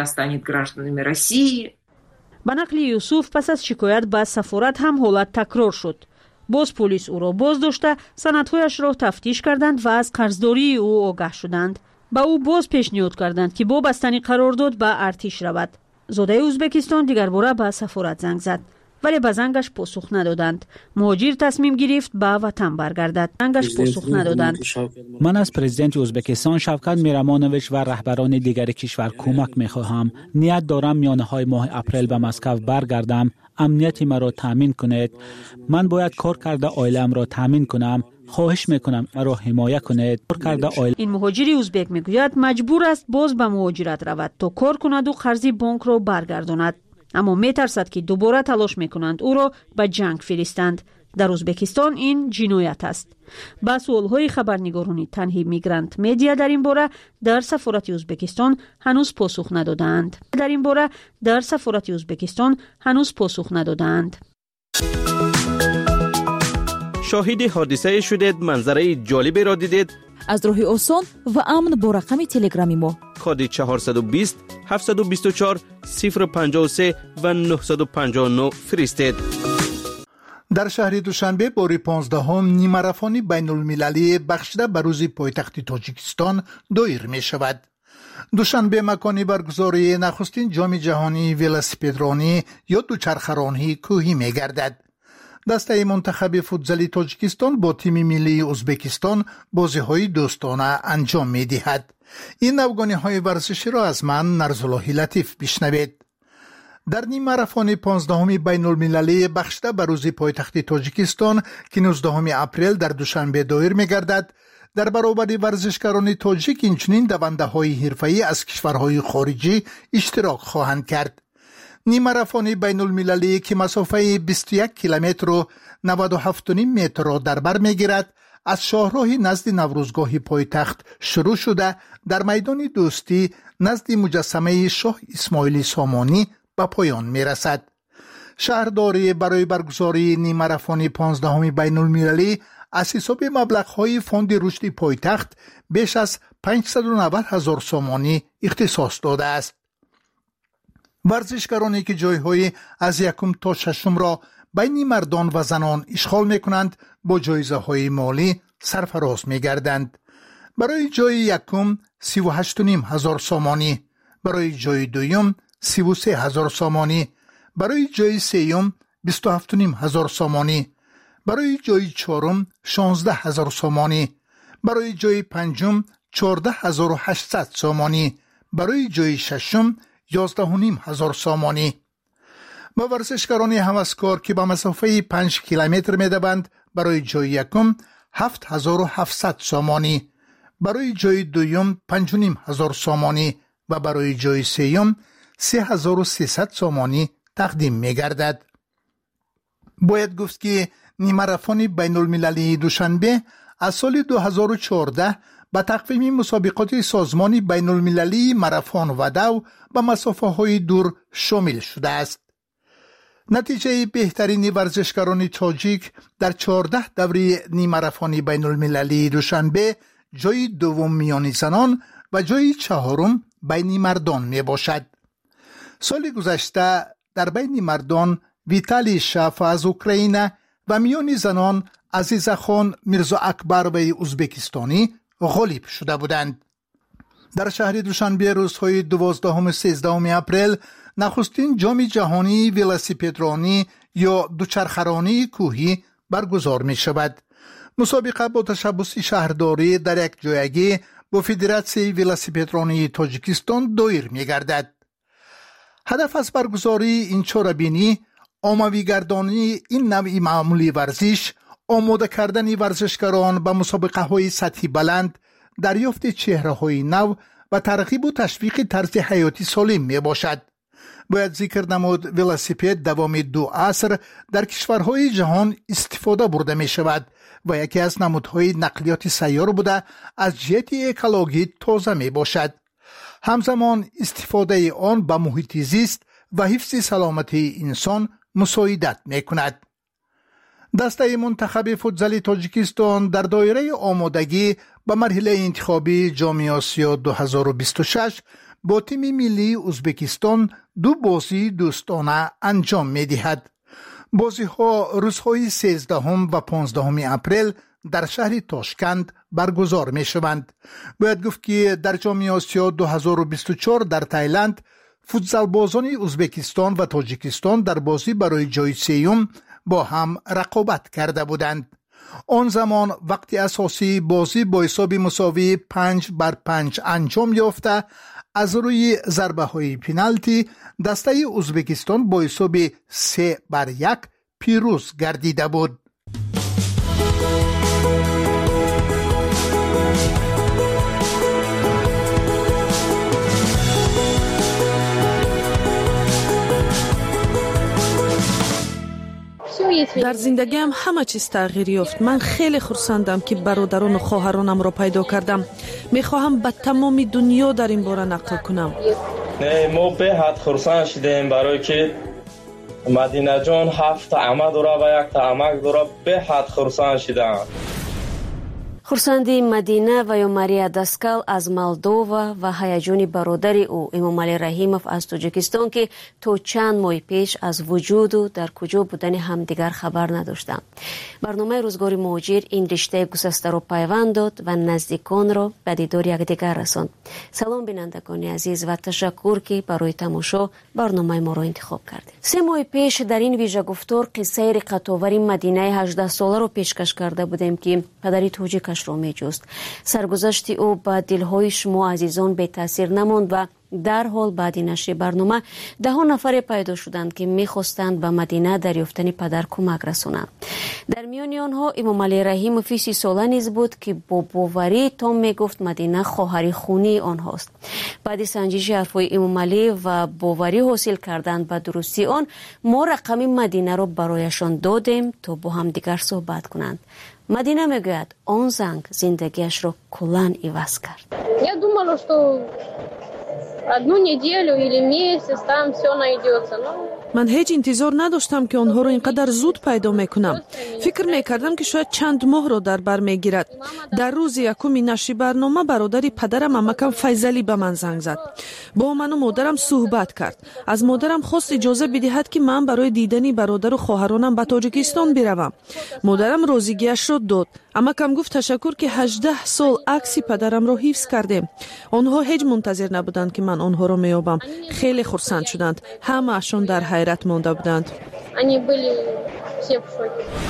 به نقل یوسف پس از شکایت به سفارت هم حالت تکرار شد. باز پلیس او را باز داشته سندهایش را تفتیش کردند و از قرضداری او آگاه شدند. با او باز پیشنهاد کردند که با بستن قرارداد به ارتش رود. زاده ازبکستان دیگر باره به سفارت زنگ زد ولی به زنگش پاسخ ندادند. مهاجر تصمیم گرفت به وطن برگردد. زنگش پاسخ ندادند. من از پرزیدنت ازبکستان شوکت میرمانویچ و رهبران دیگر کشور کمک میخواهم. نیت دارم میانه های ماه اپریل به مسکو برگردم. امنیت مرا تامین کنید. من باید کار کرده عائله‌ام را تامین کنم. خواهش میکنم مرا حمایت کنید. کار کرده عائله. این مهاجر ازبک میگوید مجبور است باز به مهاجرت رود تا کار کند و قرض بانک را برگرداند. اما میترسد که دوباره تلاش میکنند او را به جنگ فرستند. در ازبکستان این جنایت است. با سوالهای خبرنگاران تنهی میگرانت مدیا در این باره در سفارت ازبکستان هنوز پاسخ ندادند. در این باره در سفارت ازبکستان هنوز پاسخ ندادند. شاهد حادثه شدید، منظره جالبی را دیدید؟ از راه آسان و امن با رقم تلگرامی ما کد چهارصد و بیست هفتصد و بیست و چهار صفر پنجاه و سه و نهصد و پنجاه و نه فرستید. در شهر دوشنبه باری پانزدهم نیمه‌ماراتون بین المللی بخشیده به روز پایتخت تاجیکستان دایر می شود. دوشنبه مکانی برگزاری نخستین جام جهانی ولسیپدرانی یا دوچرخه‌رانی کوهی می گردد. دسته منتخب فوتزالی تاجیکستان با تیم ملی ازبکستان بازی‌های دوستانه انجام می‌دهد. این افغانی‌های ورزشی را از من نرزالله لطیف بشنوید. در نیم ماراتون پانزدهم بین المللی بخشیده به روز پایتخت تاجیکستان که نوزدهم اپریل در دوشنبه دایر می‌گردد، در برابر ورزشکاران تاجیک اینچنین دونده‌های حرفه‌ای از کشورهای خارجی اشتراک خواهند کرد. نیم ماراتون بین المللی که مسافه بیست و یک کیلومتر و نود و هفت و نیم متر را در بر می‌گیرد، از شاهراه نزد نوروزگاه پایتخت شروع شده در میدان دوستی نزد مجسمه شاه اسماعیل سامانی به پایان می‌رسد. شهرداری برای برگزاری نیم ماراتون پانزدهم بین المللی از حساب مبلغ‌های فوند رشد پایتخت بیش از پانصد و نود هزار سامانی اختصاص داده است. ورزشکارانی که جایهای از یکم تا ششم را بین مردان و زنان اشغال میکنند با جایزه های مالی سرفراز میگردند. برای جای یکم سی و هشت و نیم هزار سامانی، برای جای دویم سی و سه هزار سامانی، برای جای سیوم بیست و هفت و نیم هزار سامانی، برای جای چهارم شانزده هزار سامانی، برای جای پنجم چهارده هزار و هشتصد سامانی، برای جای ششم یازده و نیم هزار سامانی. و ورزشکاران هوسکار که به مسافه پنج کیلومتر می‌دوند برای جای یکم هفت هزار و هفتصد سامانی، برای جای دوم پنج و نیم هزار سامانی و برای جای سوم سه هزار و سیصد سامانی تقدیم می‌گردد. باید گفت که نیمه‌ماراتون بین المللی دوشنبه از سال دو هزار و چهارده به تقویم مسابقات سازمان بین المللی ماراتون و دو به مسافه های دور شامل شده است. نتیجه بهترین ورزشکاران تاجیک در چهارده دوره نیمه‌ماراتون بین المللی دوشنبه جای دوم میان زنان و جای چهارم بین مردان می باشد. سال گذشته در بین مردان ویتالی شاف از اوکراین و میان زنان عزیزه خان میرزا اکبر و ازبکستانی غالب شده بودند. در شهر دوشنبه روزهای دوازدهم و سیزدهم اپریل نخستین جام جهانی ولاسیپدرانی یا دوچرخرانی کوهی برگزار می شود. مسابقه با تشبث شهرداری در یک جایگی با فدراسیون ولاسیپدرانی تاجیکستان دایر می گردد. هدف از برگزاری این چاره‌بینی عمومی گردانی این نوع معمولی ورزش، آماده کردن ورزشکاران به مسابقه های سطحی بلند، دریافت چهره های نو و ترغیب و تشویق طرز حیاتی سالم می باشد. باید ذکر نمود ولاسیپد دوام دو عصر در کشورهای جهان استفاده برده می شود و یکی از نمودهای نقلیات سیار بوده از جهت اکولوژی تازه می باشد. همزمان استفاده آن به محیط زیست و حفظ سلامتی انسان مساعدت می کند. دسته منتخب فوتزال تاجیکستان در دایره آمادگی به مرحله انتخابی جام آسیا دو هزار و بیست و شش با تیم ملی ازبکستان دو بازی دوستانه انجام می دهد. بازی ها روزهای سیزدهم و پانزدهم اپریل در شهر تاشکند برگزار می شوند. باید گفت که در جام آسیا دو هزار و بیست و چهار در تایلند فوتزال بازان ازبکستان و تاجیکستان در بازی برای جای سوم با هم رقابت کرده بودند. آن زمان وقتی اساسی بازی با حساب مساوی پنج بر پنج انجام یافته، از روی ضربه های پنالتی دسته ازبکستان با حساب سه بر یک پیروز گردیده بود. در زندگیم همه چیز تغییر یافت. من خیلی خرسندم که برادران و خواهرانم را پیدا کردم. میخواهم به تمام دنیا در این باره نقل کنم. نه، ما به حد خرسند شدیم برای که مدینه جان هفت عمه داره و یک عمک داره. به حد خرسند شدم. хурсанди Мадина ва ё Мария Даскал аз Молдова ва ҳаяҷони бародари ӯ Эмомалӣ Раҳимов аз Тоҷикистон ки то чанд моҳи пеш аз вуҷуду дар куҷо будани ҳамдигар хабар надоштанд. барномаи рӯзгори муҳоҷир ин риштаи гусастаро пайванд дод ва наздиконро ба дидори якдигар расонд. салом бинандагони азиз ва ташаккур ки барои тамошо барномаи моро интихоб кардед. се моҳи пеш дар ин вижагуфтор қиссаи риқатовари Мадинаи ҳаждаҳсоларо пешкаш карда будем ки падари тоҷикаш ро меҷуст. саргузашти ӯ ба дилҳои шумо азизон бетаъсир намонд ва дарҳол баъди нашри барнома даҳон нафаре пайдо шуданд ки мехостанд ба Мадина дар ёфтани падар кӯмак расонанд. дар миёни онҳо Эмомалӣ Раҳимови си сола низ буд ки бо боварӣ том мегуфт Мадина хоҳари хунии онҳост. баъди санҷиши ҳарфҳои Эмомалӣ ва боварӣ ҳосил кардан ба дурустии он, мо рақами Мадинаро барояшон додем то бо ҳамдигар суҳбат кунанд. Мадина мегӯяд он занг зиндагиашро куллан иваз кард. Я думала, что одну неделю или месяц там все найдется. Но ман ҳеҷ интизор надоштам ки онҳоро инқадар зуд пайдо мекунам. фикр мекардам ки шояд чанд моҳро дар бар мегирад. дар рӯзи якуми нашри барнома бародари падарам амакам Файзалӣ ба ман занг зад. бо ману модарам суҳбат кард. аз модарам хост иҷоза бидиҳад ки ман барои дидани бародару хоҳаронам ба Тоҷикистон биравам. модарам розигиашро дод. амакам гуфт ташаккур ки ҳаждаҳ сол акси падарамро ҳифз кардем. онҳо ҳеҷ мунтазир набуданд ки ман онҳоро меёбам. хеле хурсанд шуданд. ҳамаашон дар ҳайрат монда буданд.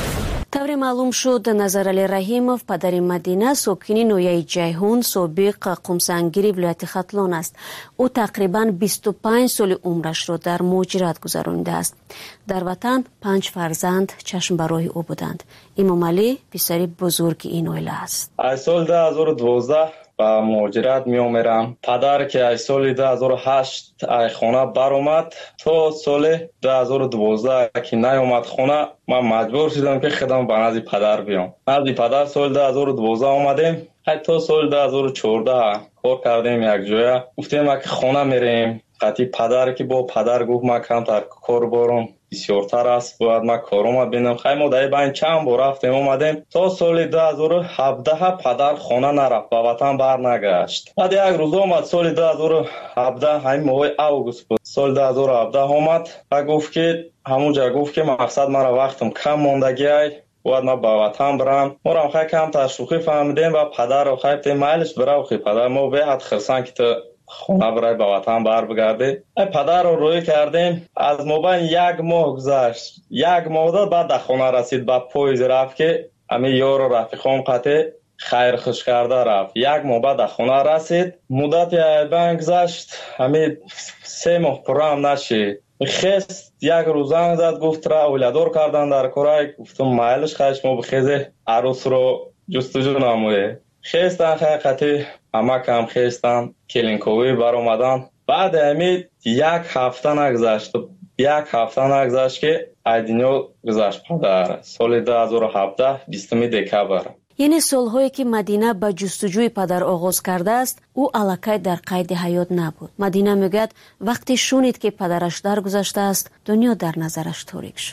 тавре маълум шуд Назарали Раҳимов падари Мадина сокини ноҳияи Ҷайҳун собиқ қумсангири вилояти Хатлон аст. ӯ тақрибан бисту панҷ соли умрашро дар муҳоҷират гузаронидааст. дар ватан панҷ фарзанд чашмбарои ӯ буданд. Имомалӣ писари бузурги ин оила аст. аз соли ду ҳазору дувоздаҳ ба муҳоҷират меомерам. падар ки аз соли ду ҳазору ҳашт аз хона баромад, то соли ду ҳазору дувоздаҳ ки наомад хона, ман маҷбур шудам ки худам ба назди падар биём. назди падар соли ду ҳазору дувоздаҳ омадем. ҳатто соли ду ҳазору чордаҳ кор кардем якҷоя. гуфтем ки хона мерем. қати падар ки бо падар гуфт ман камтар кор борам бисёртар аст, бояд ман корома бинам. хай мо дар байн чанд бор рафтем омадем. то соли ду ҳазору ҳабдаҳ падар хона нарафт, ба ватан барнагашт. баъд як рӯз омад соли ду ҳазору ҳабдаҳ, ҳамин моҳи август буд. соли ду ҳазору ҳабдаҳ омад ва гуфт ки ҳамунҷа гуфт ки мақсад мара вақтам кам мондагиай, бояд ман ба ватан барам. морам хай камтар шӯхӣ фаҳмидем ва падарро хай гуфтем майлиш бирав хи падар, мо беҳад хирсанд ки ту хона барай ба ватан барбигардӣ. ай падарро рӯй кардем. аз мобайн як моҳ гузашт. як моҳ дод, баъд дар хона расид, ба поиз рафт ки ҳамин ёру рафиқом қате хайрхуш карда рафт. як моҳ баъд дар хона расид. муддати айбайн гузашт, ҳамин се моҳ пуррам нашид. хест як рӯз занг зад, гуфт ра оиладор кардан дар корай. гуфтам майлиш хай шумо бихезе арӯсро ҷустуҷӯ намоед. хестан хақиқати амакам хестан келинковӣ баромадан. баъди ҳамин як ҳафта нагузашт. як ҳафта нагузашт ки аз дунё гузашт падар. соли ду ҳазору ҳабдаҳ бистуми декабр. яъне солҳое ки Мадина ба ҷустуҷӯи падар оғоз кардааст, ӯ аллакай дар қайди ҳаёт набуд. Мадина мегӯяд вақте шунид ки падараш даргузаштааст, дунё дар назараш торик шуд.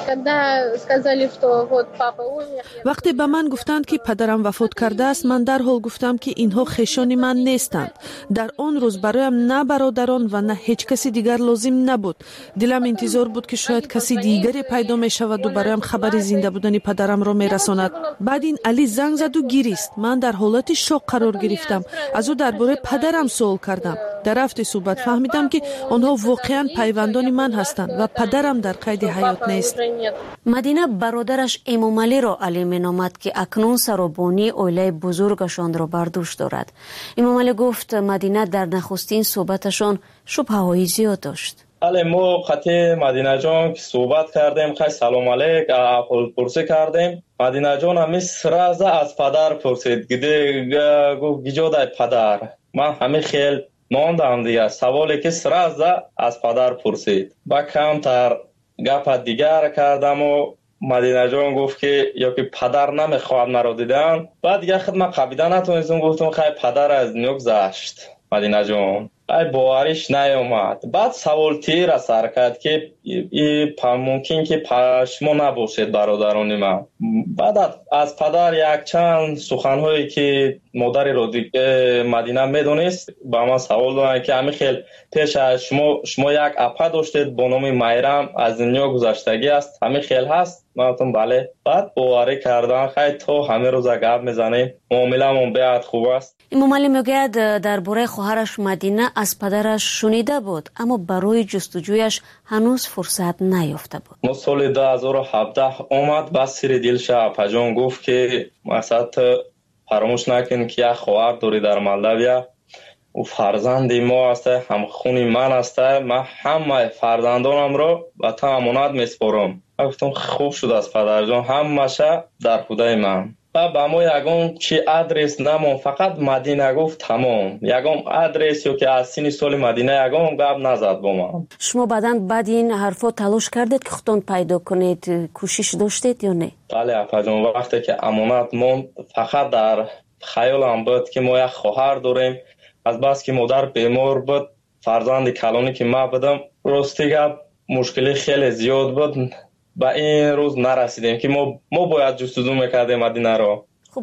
вақте ба ман гуфтанд ки падарам вафот кардааст, ман дарҳол гуфтам ки инҳо хешони ман нестанд. дар он рӯз бароям на бародарон ва на ҳеҷ каси дигар лозим набуд. дилам интизор буд ки шояд каси дигаре пайдо мешаваду бароям хабари зинда будани падарамро мерасонад. баъд ин Али занг заду гирист. ман дар ҳолати шок қарор гирифтам. аз ӯ дар бораи падарам суол кардам. дар рафти суҳбат фаҳмидам ки онҳо воқеан пайвандони ман ҳастанд ва падарам дар қайди ҳаёт нест. Мадина бародараш Эмомалиро Али меномад ки акнун саробонии оилаи бузургашонро бар дӯш дорад. Эмомалӣ гуфт Мадина дар нахустин суҳбаташон шубҳаҳои зиёд дошт. але мо қати Мадинаҷон ки суҳбат кардем, хай салом алейк аҳволпурсӣ кардем. Мадинаҷон ҳамин сраза аз падар пурсид. гуфт гиҷодай падар. ман ҳамин хел мондам дига. саволе ки сраза аз падар пурсид. ба камтар гапа дигар кардаму Мадинаҷон гуфт ки ё ки падар намехоҳад маро дидан. баъд дига худма қабида натонистам, гуфтам хай падар аз дунё гузашт. Мадинаҷон ай бовариш наёмад. баъд савол тира сар кард ки мумкин ки шумо набошед бародарони ман. баъд аз падар якчанд суханҳое ки модари Мадина медонист ба ман савол доданд ки ҳамин хел пеш аз шумо шумо як апа доштед бо номи Майрам, аз дунё гузаштагӣ аст, ҳамин хел ҳаст? ман гуфтам бале. баъд боварӣ кардан хай то ҳамин рӯза гап мезанем, муомиламон беҳад хуб аст. Имомалӣ мегӯяд дар бораи хоҳараш Мадина аз падараш шунида буд, аммо барои ҷустуҷӯяш ҳанӯз фурсат наёфта буд. мо соли ду ҳазору ҳабдаҳ омад, ба сири дилша апаҷон гуфт ки масад фаромӯш накун ки як хоҳар дорӣ дар Молдавия. ӯ фарзанди мо аст, ҳамхуни ман аст. ман ҳамаи фарзандонамро ба ту амонат меспорам. ман гуфтам хуб шудааст падарҷон, ҳамаша дар худаи ман. ба мо ягон чи адрес намон, фақат Мадина гуфт тамом. ягон адрес ё ки аз сини соли Мадина ягон гап назад бо ман. шумо баъдан баъди ин ҳарфо талош кардед ки худтон пайдо кунед, кӯшиш доштед ё не? бале апаҷон, вақте ки амонат монд, фақат дар хаёлам буд ки мо як хоҳар дорем. азбаски модар бемор буд, фарзанди калони ки ман будам, рости гап мушкили хеле зиёд буд. ба ин рӯз нарасидем ки мо мо бояд ҷустуҷӯ мекардем Мадинаро. хуб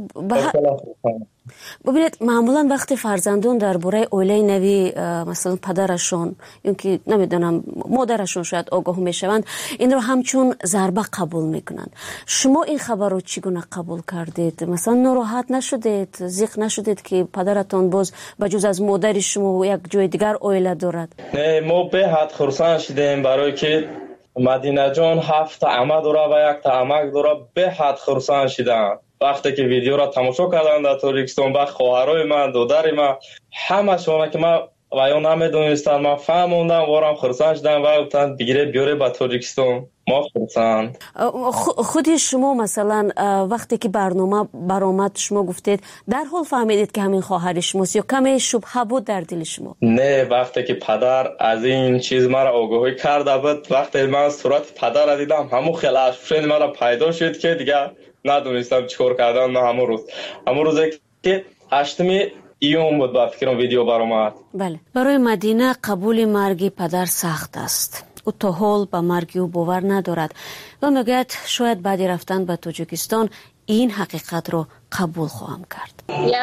бубинед, маъмулан вақте фарзандон дар бораи оилаи нави масалан падарашон ё ки намедонам модарашон шояд огоҳ мешаванд, инро ҳамчун зарба қабул мекунанд. шумо ин хабарро чӣ гуна қабул кардед? Масалан нороҳат нашудед, зиқ нашудед ки падаратон боз ба ҷуз аз модари шумо як ҷои дигар оила дорад? не, мо беҳад хурсанд шудем, барое ки مدینه جان هفت عمه داره و یک تا عمک داره، به حد خرسند شدن. وقتی که ویدیو را تماشا کردم در تاجیکستان، با خواهرای من، دادر من، همه شما که من و یا نمیدونستم، من فهموندم وارم خرسند شدم و گفتن بگیره بیاره به تاجیکستان. ما خرسند. خودی شما مثلا وقتی که برنامه برآمد شما گفتید در حال فهمیدید که همین خواهر شماست یا کمی شبهه بود در دل شما؟ نه، وقتی که پدر از این چیز مرا آگاهی کرده بود، وقتی من صورت پدر را دیدم، همون خیلی اشفشن مرا پیدا شد که دیگه ندونستم چیکار کردم. نه همون روز همون روزی که هشتم ایون بود با فکرم ویدیو برآمد. بله، برای مدینه قبول مرگ پدر سخت است. او تا حال به مرگ او باور ندارد و میگوید شاید بعد رفتن به تاجیکستان این حقیقت رو قبول خواهم کرد.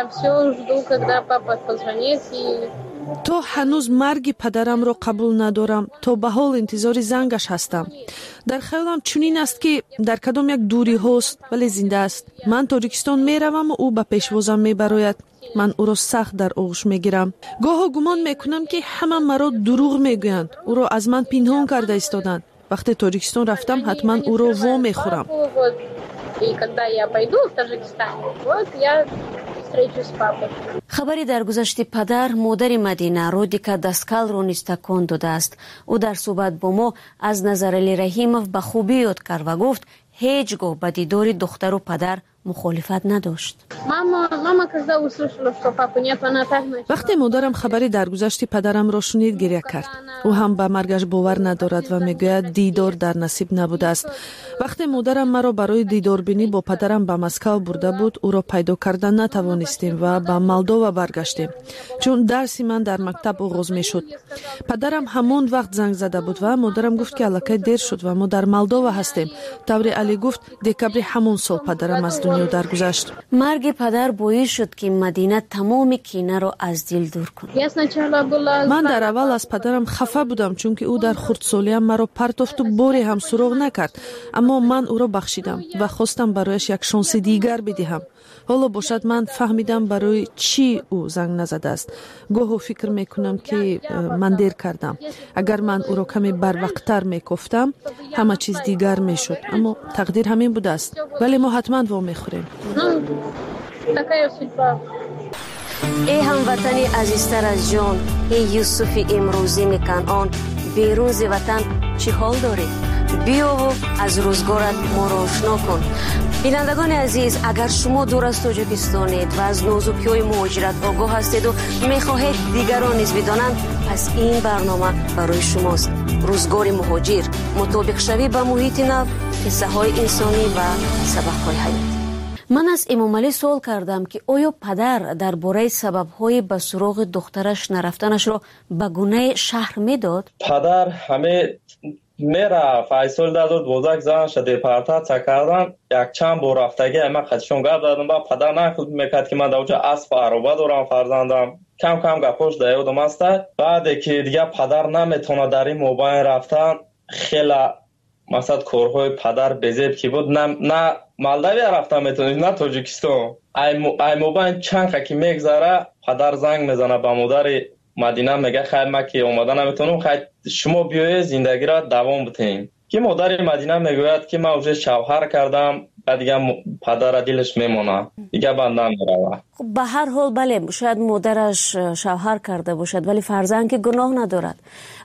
تو هنوز مرگ پدرم رو قبول ندارم، تو به حال انتظار زنگش هستم. در خیالم چنین است که در کدام یک دوری هست ولی زنده است. من تاجیکستان میروم و او به پیشوازم میبراید. من او را سخت در آغوش میگیرم. گاه گمان میکنم که همه مرا دروغ میگویند. او را از من پنهان کرده ایستادند. وقتی تاجیکستان رفتم حتما او را وا میخورم. خبری در گذشت پدر مادر مدینه رودیکا داسکال رو نیز تکان داده است. او در صحبت با ما از نظرعلی رحیموف به خوبی یاد کرد و گفت هیچگاه به دیدار دختر و پدر مخالفت نداشت. وقتی مادرم خبری در گذشت پدرم را شنید گریه کرد. او هم به مرگش باور ندارد و میگوید دیدار در نصیب نبوده است. وقتی مادرم مرا برای دیدار بینی با پدرم به مسکو برده بود، او را پیدا کردن نتوانستیم و به مالدووا برگشتیم، چون درس من در مکتب آغاز میشد. پدرم همون وقت زنگ زده بود و مادرم گفت که الکی دیر شد و ما در مالدووا هستیم. طوری علی گفت دکبر همون سال پدرم از دنیا درگذشت. مرگ پدر باعث شد که مدینه تمام کینه را از دل دور کند. من در اول از پدرم خفه بودم چون که او در خردسالیم مرا پرتافت و باری هم سراغ نکرد، اما من او را بخشیدم و خواستم برایش یک شانس دیگر بدهم. حالا باشد من فهمیدم برای چی او زنگ نزده است. گاهی فکر میکنم که من دیر کردم. اگر من او را کمی بروقتر میگفتم همه چیز دیگر میشد، اما تقدیر همین بوده است. ولی ما حتما وا میخوریم. ای هموطنی عزیزتر از جان، ای یوسف امروزی کنعان، بیرون ز وطن چی حال داری؟ بیا و از روزگارت ما را آشنا کن. بینندگان عزیز، اگر شما دور از تاجیکستانید و از نازکی‌های مهاجرت آگاه هستید و میخواهید دیگران نیز بدانند، پس این برنامه برای شماست. روزگار مهاجر، مطابق شوی به محیط نو، قصه های انسانی و سبق های حیاتی. من از امام علی سوال کردم که آیا پدر درباره سبب‌های به سراغ دخترش نرفتنش را به گونه شهر میداد؟ پدر همه میره فیصل داد و دوزک زنش دیپارتات کردن. یک چند بار رفتگی من خودشون گپ دادم با پدر نخود میکرد که من در اونجا اسب عربه دارم فرزندم. کم کم گپاش دیادم است. بعد که دیگه پدر نمیتونه در این موبایل رفتن، خیلی مثلا کارهای پدر بزیب که بود، نه نه مالداوی رفتن میتونید نه تاجیکستان. ای موبایل چند که میگذره پدر زنگ میزنه به مادر مدینه، میگه خیر ما که اومدن نمیتونم، خیر شما بیایید زندگی را دوام بدین. که مادر مدینه میگوید که من اونجا شوهر کردم و دیگه پدر دلش میمونه، دیگه بندم میروه. خب به هر حال بله، شاید مادرش شوهر کرده باشد ولی فرزند که گناه ندارد.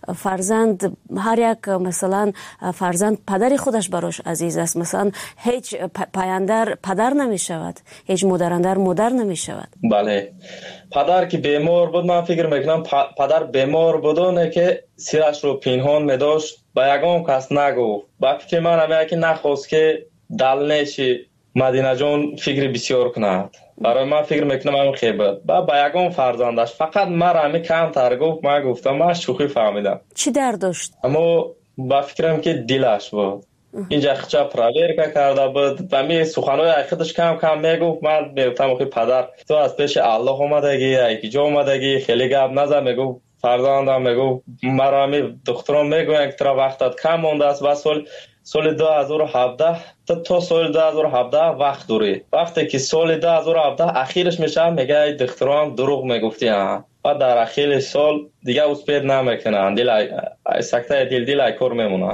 فرزند هر یک مثلا فرزند پدر خودش براش عزیز است. مثلا هیچ پایندر پدر نمی شود، هیچ مادرندر مادر نمی شود. بله، پدر که بیمار بود من فکر میکنم پدر بیمار بودونه که سیرش رو پنهان میداشت، با یگان کس نگفت. با فکر من همه که نخواست که دل نشی مدینه جان فکر بسیار کند. برای من فکر میکنم همین خیبت با با یگان فرزندش فقط مرا همین کم تر گفت. من گفتم من شوخی فهمیدم. چی درد داشت؟ اما با فکرم که دلش بود. اینجا خچا پراورکا کرده بود و می سخنهای خودش کم کم میگفت. من میگفتم که پدر تو از پیش الله اومدگی یکی جا اومدگی خیلی گپ نزن. میگفت فرزندم، میگفت مرا همین دخترم میگوین که ترا وقتت کم مونده است و سال سال دو هزار و هفده تا تا سال دو هزار و هفده وقت داری. وقتی که سال دو هزار و هفده اخیرش میشه میگه دختران دروغ میگفتی ها، و در اخیر سال دیگه اسپید نمیکنن، دل سکته دل دل کار میمونه.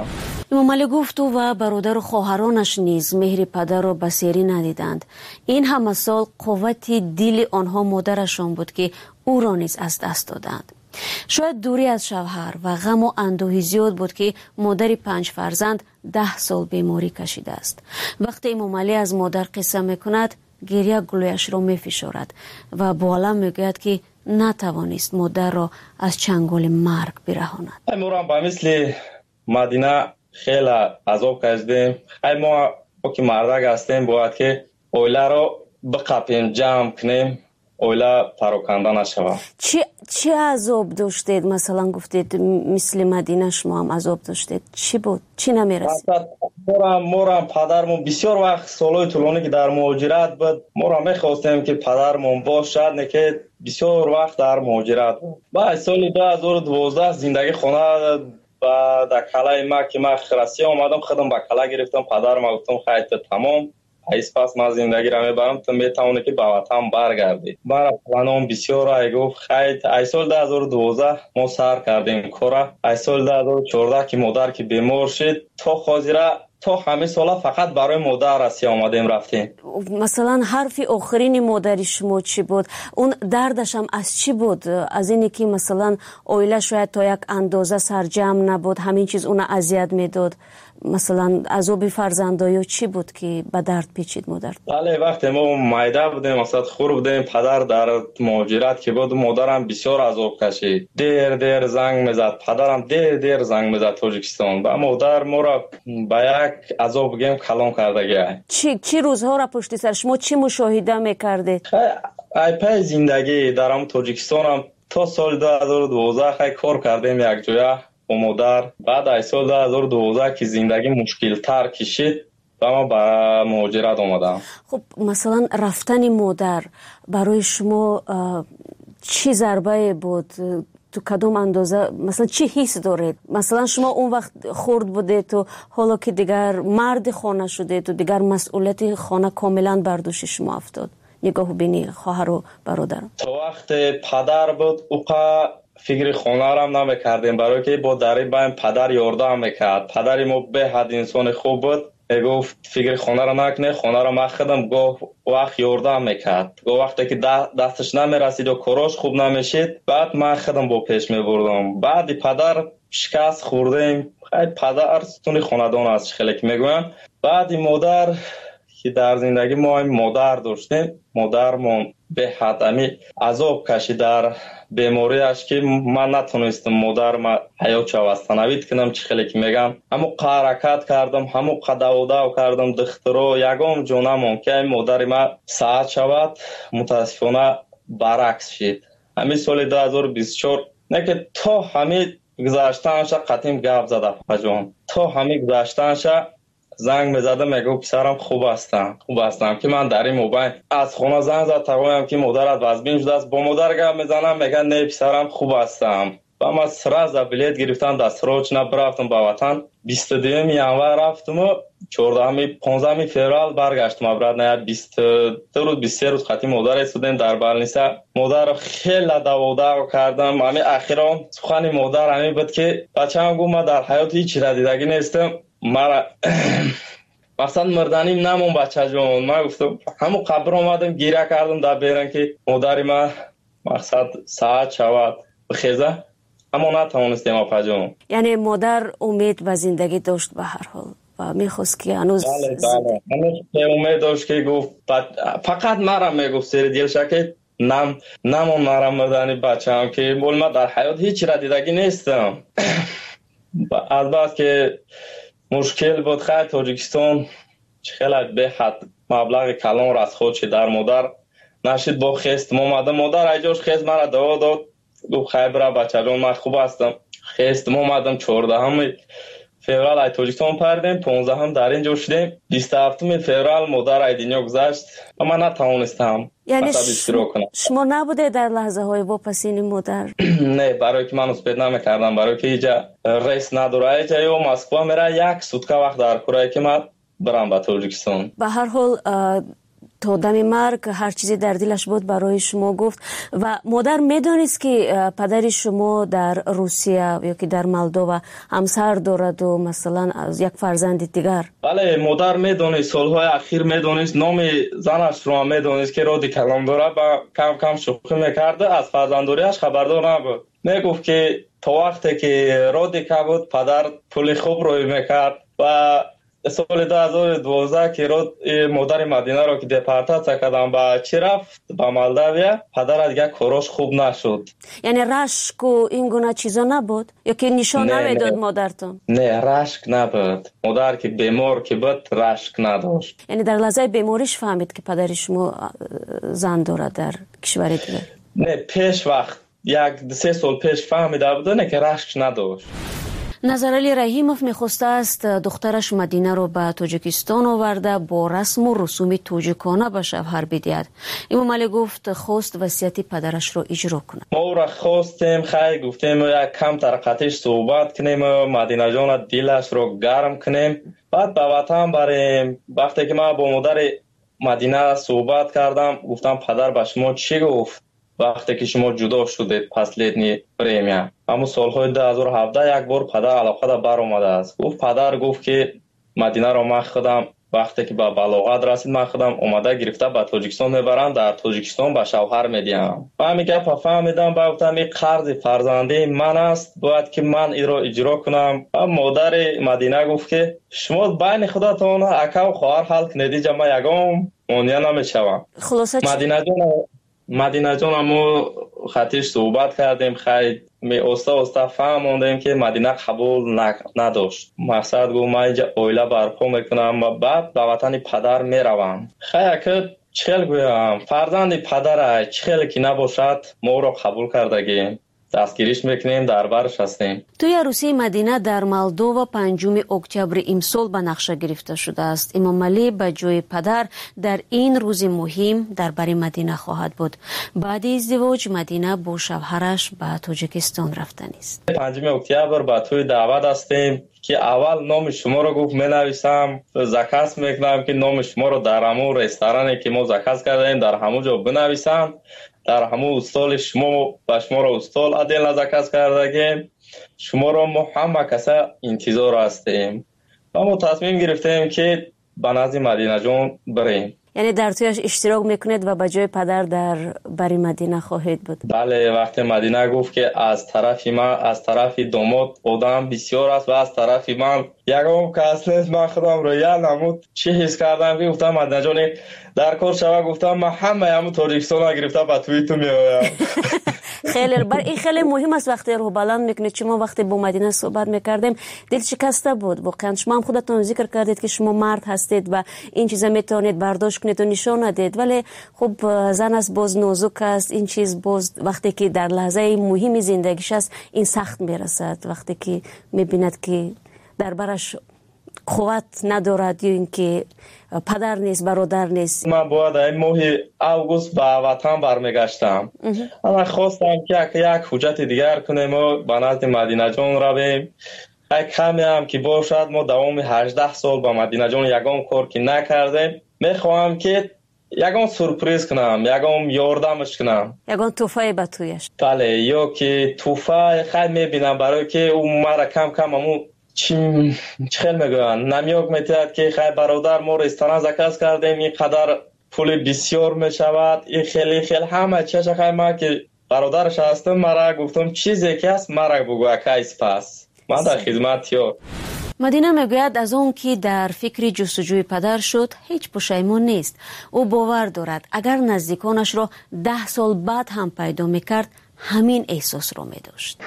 امامعلی گفت او و برادر و خواهرانش نیز مهر پدر را بسیاری ندیدند. این همه سال قوت دل آنها مادرشان بود که او را نیز از دست دادند. شاید دوری از شوهر و غم و اندوهی زیاد بود که مادر پنج فرزند ده سال بیماری کشیده است. وقتی امامعلی از مادر قصه میکند گریه گلویش را میفشارد و با علم میگوید که نتوانست مادر را از چنگال مرگ برهاند. ما با مثل مدینه خیلی عذاب کشیدیم. خیلی ما که مردک هستیم باید که اویله را بقپیم، جمع کنیم، اویله پراکنده نشود. چی چی عذاب داشتید؟ مثلا گفتید مثل مدینه شما هم عذاب داشتید. چی بود؟ چی نمیرسید؟ مورم مورم پدرمون بسیار وقت سالهای طولانی که در مهاجرت بود، مورم میخواستیم که پدرمون باشد، نه که بسیار وقت در مهاجرت بود. بعد سال دو هزار و دوازده زندگی خانه و در کلای ما که من خرسی آمدم، خودم با کلا گرفتم، پدرم گفتم خیلی تمام ایس پس من زندگی را میبرم تو میتونه که به وطن برگردی. برای پلانم بسیار ای گفت خیلی ای سال دو هزار و دوازده ما سر کردیم کارا. ای سال دو هزار و چهارده که مادر که بیمار شد تا خاطره تا همه سالا فقط برای مادر رسی آمدیم رفتیم. مثلا حرف آخرین مادر شما چی بود؟ اون دردش هم از چی بود؟ از اینی که مثلا اویله شاید تا یک اندازه سرجم نبود، همین چیز اون اذیت میداد. مثلا عذاب فرزندایی چی بود که به درد پیچید مادر؟ بله وقتی ما مایده بودیم مثلا خور بودیم، پدر در مهاجرت که بود، مادرم بسیار عذاب کشید، دیر دیر زنگ میزد، پدرم دیر دیر زنگ میزد تاجیکستان. با مادر ما را به یک عذاب گیم کلام کرده گه. چی چی روزها را پشت سر شما چی مشاهده میکردید؟ ای پای زندگی درم تاجیکستان هم تا سال دو هزار و دوازده خیلی کار کردیم یک جایه با مادر. بعد از سال دو هزار و دوازده که زندگی مشکل تر کشید و ما به مهاجرت آمدم. خب مثلا رفتن مادر برای شما چی ضربه بود؟ تو کدوم اندازه مثلا چی حس دارید؟ مثلا شما اون وقت خرد بودید تو حالا که دیگر مرد خانه شده تو دیگر مسئولیت خانه کاملا بر دوش شما افتاد. نگاه بینی خواهر و برادر. تو وقت پدر بود اوقا فکر خانه را هم نمیکردیم، برای که با دری بایم پدر یاردم میکرد. پدری ما به حد انسان خوب بود، گفت فکر خانه را نکنه، خانه را من خودم گفت وقت یاردم میکرد. گفت وقتی که دستش نمیرسید و کاراش خوب نمیشید بعد من خودم با پیش میبردم. بعد پدر شکست خوردیم، خیلی پدر ستون خاندان است خیلی که میگویم. بعد مادر که در زندگی ما هم مادر داشتیم، مادرمون به حد امی عذاب کشید در بیماریش که من نتونستم مادر ما حیات شوستنوید کنم. چی خیلی که میگم همو حرکت کردم، همو قدو دو کردم دخترو یگام جونم که مادر ما ساعت شود متاسفانه برعکس شد. همین سال دو هزار و بیست و چهار نه که تا همین گذاشتنش قطیم گپ زده پجان، تا همین گذاشتنش زنگ میزدم میگو پسرم خوب هستم خوب هستم که من در این موبایل از خونه زنگ زد تقویم که مادرت وزبین شده است. با مادر گپ میزنم میگن نه پسرم خوب هستم. و من سراز بلیت گرفتم دستروچ نبرفتم به وطن. بیست و دوم ینور رفتم و چهاردهم پانزدهم فوریه برگشتم ابرد. نه بیست دو روز بیست و سه روز خاطی مادر استودیم در بالنیسا. مادر خیلی دعوا کردم. همین اخیرا سخن مادر همین بود که بچه‌ام گفت من در حیات هیچ را دیدگی نیستم، مرا مقصد مردنیم نمون بچه جون. من گفتم همون قبر آمدم گیره کردم در بیرن که مادری من مقصد ساعت شود بخیزه، اما نتوانستیم اپا جون. یعنی مادر امید و زندگی داشت به هر حال و میخواست که هنوز بله بله هنوز امید داشت که گفت فقط مرا میگفت سری دیلشه که نم نمون مرا مردنی بچه هم که بول من در حیات هیچ را دیدگی نیستم. البته که مشکل بود خیلی تاجیکستان خیلی به حد مبلغ کلان را از خودش در مادر نشید با خست ما مادر مادر ایجاش خست مرا دوا داد گفت خیلی برا بچه جان من خوب هستم. خست ما مادم چهاردهم فوریه ای تاجیکستان پردیم، پانزدهم در اینجا شدیم، بیست و هفتم فوریه مادر ای دنیا گذشت و من نتوانستم. یعنی شما نبوده در لحظه های واپسین مادر؟ نه، برای که من اسپید نمیکردم، برای که اینجا ریس نداره. اینجا یا مسکو میره یک سوتکا وقت در کره که من برم به تاجیکستان. به هر حال تا دم مرگ هر چیزی در دلش بود برای شما گفت. و مادر میدونست که پدر شما در روسیه یا که در مولدووا همسر دارد و مثلا از یک فرزند دیگر؟ بله مادر میدونست، سالهای اخیر میدونست، نام زنش رو هم میدونست که رادی کلام داره و کم کم شوخی میکرده، از فرزنداریش خبردار نبود. میگفت که تا وقتی که رادی که بود پدر پول خوب روی میکرد و سال دو هزار و دوازده که راد مادر مدینه رو که دپارتاڅیا کردن با چی رفت با مولداویا، پدر دیگه کاراش خوب نشد. یعنی رشک و این گونه چیزا نبود یا که نشان نمیداد مادرتون؟ نه رشک نبود، مادر که بیمار که بود رشک نداشت. یعنی در لحظه بیماریش فهمید که پدر شما زن داره در کشور دیگه؟ نه پیش وقت یک سه سال پیش فهمیده بود نه که رشک نداشت. نظرعلی رحیموف میخواسته است دخترش مدینه رو به تاجیکستان آورده با رسم و رسوم تاجیکانه به شوهر بدهد. امام علی گفت خواست وصیت پدرش رو اجرا کنه. ما او را خواستیم، خیلی گفتیم یک کم طرقتش صحبت کنیم، مدینه جان دلش رو گرم کنیم، بعد به وطن بریم. وقتی که من با مادر مدینه صحبت کردم گفتم پدر به شما چی گفت وقتی که شما جدا شدید پس لیدنی پریمیا؟ اما سالهای دو هزار و هفده یک بار پدر علاقه دا بر اومده است. گفت پدر گفت که مدینه را من خودم وقتی که به بلاغت رسید من خودم اومده گرفته به تاجیکستان میبرم، در تاجیکستان به شوهر میدیم. و همین گپ فهمیدم با گفتم این قرض فرزندی من است باید که من این را اجرا کنم. و مادر مدینه گفت که شما بین خودتون اکا و خواهر حل کنید، ما یگام مونیا نمیشوم. خلاصه مدینه جان مدینه جان ما خطیش صحبت کردیم، خیلی می استا استا فهموندیم که مدینه قبول نداشت. مقصد گفت من اینجا اویله برپا میکنم و بعد به وطن پدر میروم. خیلی که چخیل گویم فرزند پدر چخیل که نباشد ما را قبول کردگیم، دستگیریش میکنیم، در برش هستیم. توی عروسی مدینه در مولدووا پنجم اکتبر امسال به نقشه گرفته شده است. امام علی به جای پدر در این روز مهم در بر مدینه خواهد بود. بعد ازدواج مدینه با شوهرش به تاجیکستان رفتن است. پنجم اکتبر به توی دعوت هستیم که اول نام شما رو گفت می نویسم، زکات میکنم که نام شما رو در همون رستورانی که ما زکات کردیم در همون جا بنویسم، در همون استال شما و شما رو استال عدل زکات کردگیم، شما رو ما همه کسا انتظار هستیم. و ما تصمیم گرفتیم که به نزد مدینه جان بریم. یعنی در تویش اشتراک میکنید و به جای پدر در بری مدینه خواهید بود؟ بله. وقتی مدینه گفت که از طرف من از طرف داماد آدم بسیار است و از طرف من یکم کس نیست، من خودم رو یا نمود چی حس کردم که گفتم مدینه جان در کار شوه، گفتم من همه همون تاجیکستان ها گرفته با توی تو میایم. خیلی بر این خیلی مهم است وقتی رو بلند میکنید. شما وقتی با مدینه صحبت میکردیم دل شکسته بود واقعا. شما هم خودتون ذکر کردید که شما مرد هستید و این چیزا میتونید برداشت کنید و نشون ندید، ولی خب زن است باز نازک است. این چیز باز وقتی که در لحظه مهم زندگیش است این سخت میرسد، وقتی که میبیند که در برش قوت ندارد یا اینکه پدر نیست برادر نیست. من باید این ماه اوگوست به وطن برمیگشتم. من خواستم که یک حجت دیگر کنیم و به نزد مدینه جان رویم. یک کمی هم که باشد ما دوام هجده سال با مدینه جان یگام کار که نکردیم. میخواهم که یگام سورپریز کنم، یگام یاردمش کنم، یگام توفای به تویش. بله، یا که توفای خیلی میبینم برای که اون مرا کم کم همون چی خیلی میگوین نمیاک میتید که خیلی برادر ما رستوران زکات کردیم اینقدر پول بسیار میشود، این خیلی خیلی همه چیز خیلی ما که برادرش هستم مرا گفتم چیزی که هست مرا بگو اکایس پس من در خدمت یا. مدینه میگوید از اون که در فکر جستجوی پدر شد هیچ پشیمون نیست. او باور دارد اگر نزدیکانش را ده سال بعد هم پیدا میکرد همین احساس را میداشت.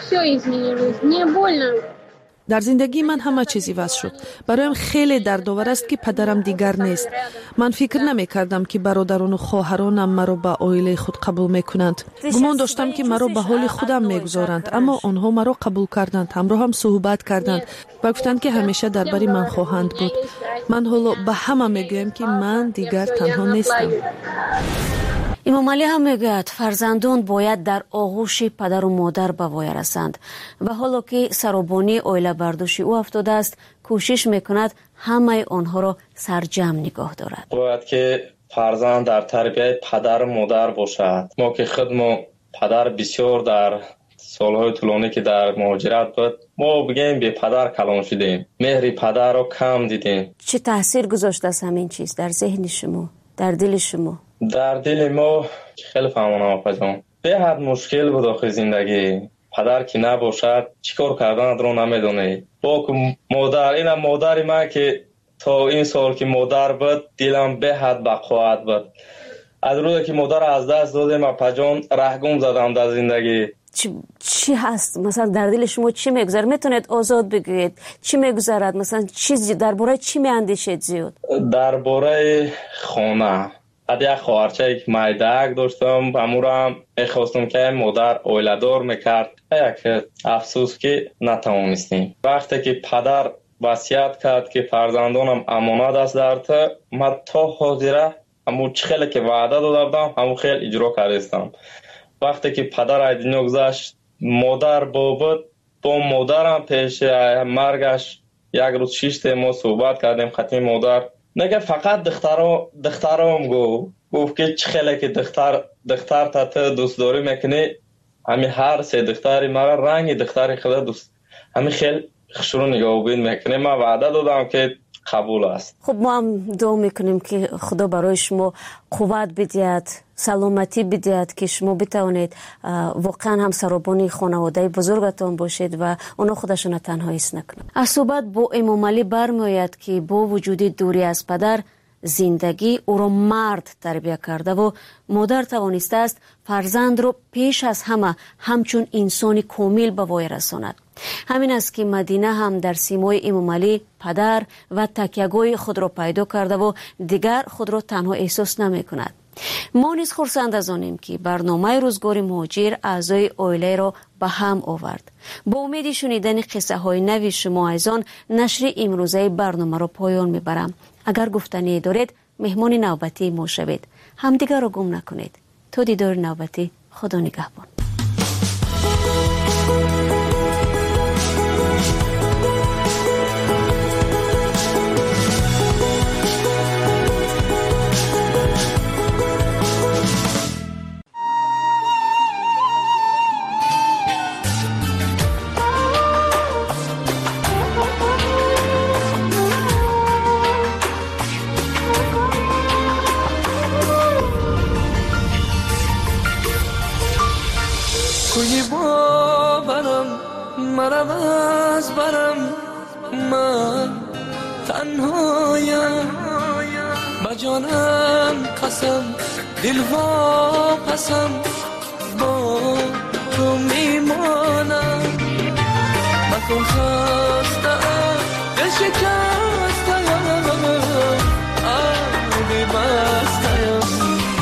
در زندگی من همه چیزی واسه شد. برایم خیلی دردآور است که پدرم دیگر نیست. من فکر نمی کردم که برادران و خواهرانم مرا به عائله خود قبول میکنند. گمان داشتم که مرا به حال خودم میگذارند، اما آنها مرا قبول کردند، همراه هم صحبت کردند و گفتند که همیشه در بری من خواهند بود. من حالا به همه میگویم که من دیگر تنها نیستم. امام علی هم میگوید فرزندان باید در آغوش پدر و مادر به وای رسند و حالا که سرابانی عائله برداشت او افتاده است کوشش میکند همه آنها را سرجم نگاه دارد. باید که فرزند در تربیت پدر و مادر باشد. ما که خودمون پدر بسیار در سالهای طولانی که در مهاجرت بود، ما بگیم به پدر کلان شدیم، مهر پدر رو کم دیدیم. چه تاثیر گذاشته است همین چیز در ذهن شما، در دل شما؟ در دل ما خیلی فهمانم آقا جان، به حد مشکل بود آخه زندگی. پدر که نباشد چیکار کردن رو نمیدونه. با مادر، این مادر ما که تا این سال که مادر بود دلم به حد بقوت بود. از روزی که مادر از دست دادم اپا جان رهگم زدم در زندگی. چی, چی هست مثلا در دل شما چی میگذره؟ میتونید آزاد بگویید چی میگذرد؟ مثلا چیزی درباره چی میاندیشید زیاد؟ درباره خانه. از یک خواهرچه یک مایدک داشتم، امورم میخواستم که مادر اویلدار میکرد. یک افسوس که نتوانستیم. وقتی که پدر وصیت کرد که فرزندانم امانت است در تو، من تا حاضره همون خیلی که وعده دادم همون خیلی اجرا کردم. وقتی که پدر از دنیا گذشت، مادر بابت با مادرم پیش مرگش یک روز شش ما صحبت کردیم. خطی مادر نگه فقط دخترا دخترام گو گفت که چه خیلی که دختر دختر تا تو دوست داری میکنی، همین هر سه دختری مرا رنگ دختری خدا دوست، همین خیلی خشرو نگاه بین میکنه. من وعده دادم که قبول است. خب ما هم دعا میکنیم که خدا برای شما قوت بدهد، سلامتی بدهد که شما بتوانید واقعا هم سرابانی خانواده بزرگتان باشید و اونا خودشون تنها حس نکنند. از صحبت با امام علی برمیآید که با وجود دوری از پدر، زندگی او را مرد تربیت کرده و مادر توانسته است فرزند را پیش از همه همچون انسانی کامل به وای رساند. همین است که مدینه هم در سیمای امام علی پدر و تکیه‌گاه خود را پیدا کرده و دیگر خود را تنها احساس نمی کند. ما نیز خرسند از آنیم که برنامه روزگار مهاجر اعضای عائله را به هم آورد. با امید شنیدن قصه های نوی شما از آن نشر امروزه برنامه را پایان میبرم. اگر گفتنی دارید مهمان نوبتی ما شوید. همدیگر را گم نکنید. تا دیدار نوبتی، خدا نگهبان. مرم از برم من تنهایم، با جانم قسم دل وا پسم با تو میمانم. مکن خستم دل شکستم آبی بستم.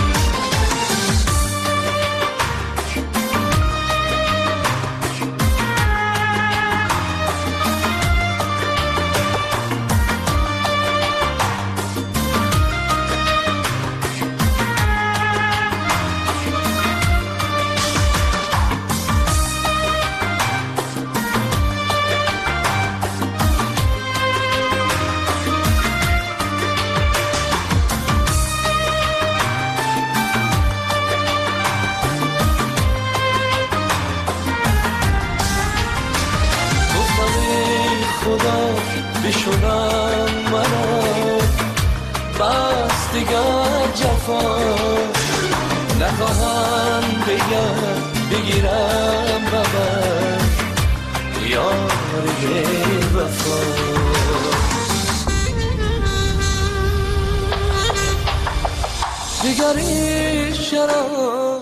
بشونم مرا بس دیگر جفا نخواهم بگم بگیرم ببر یاری وفا. دیگر این شراب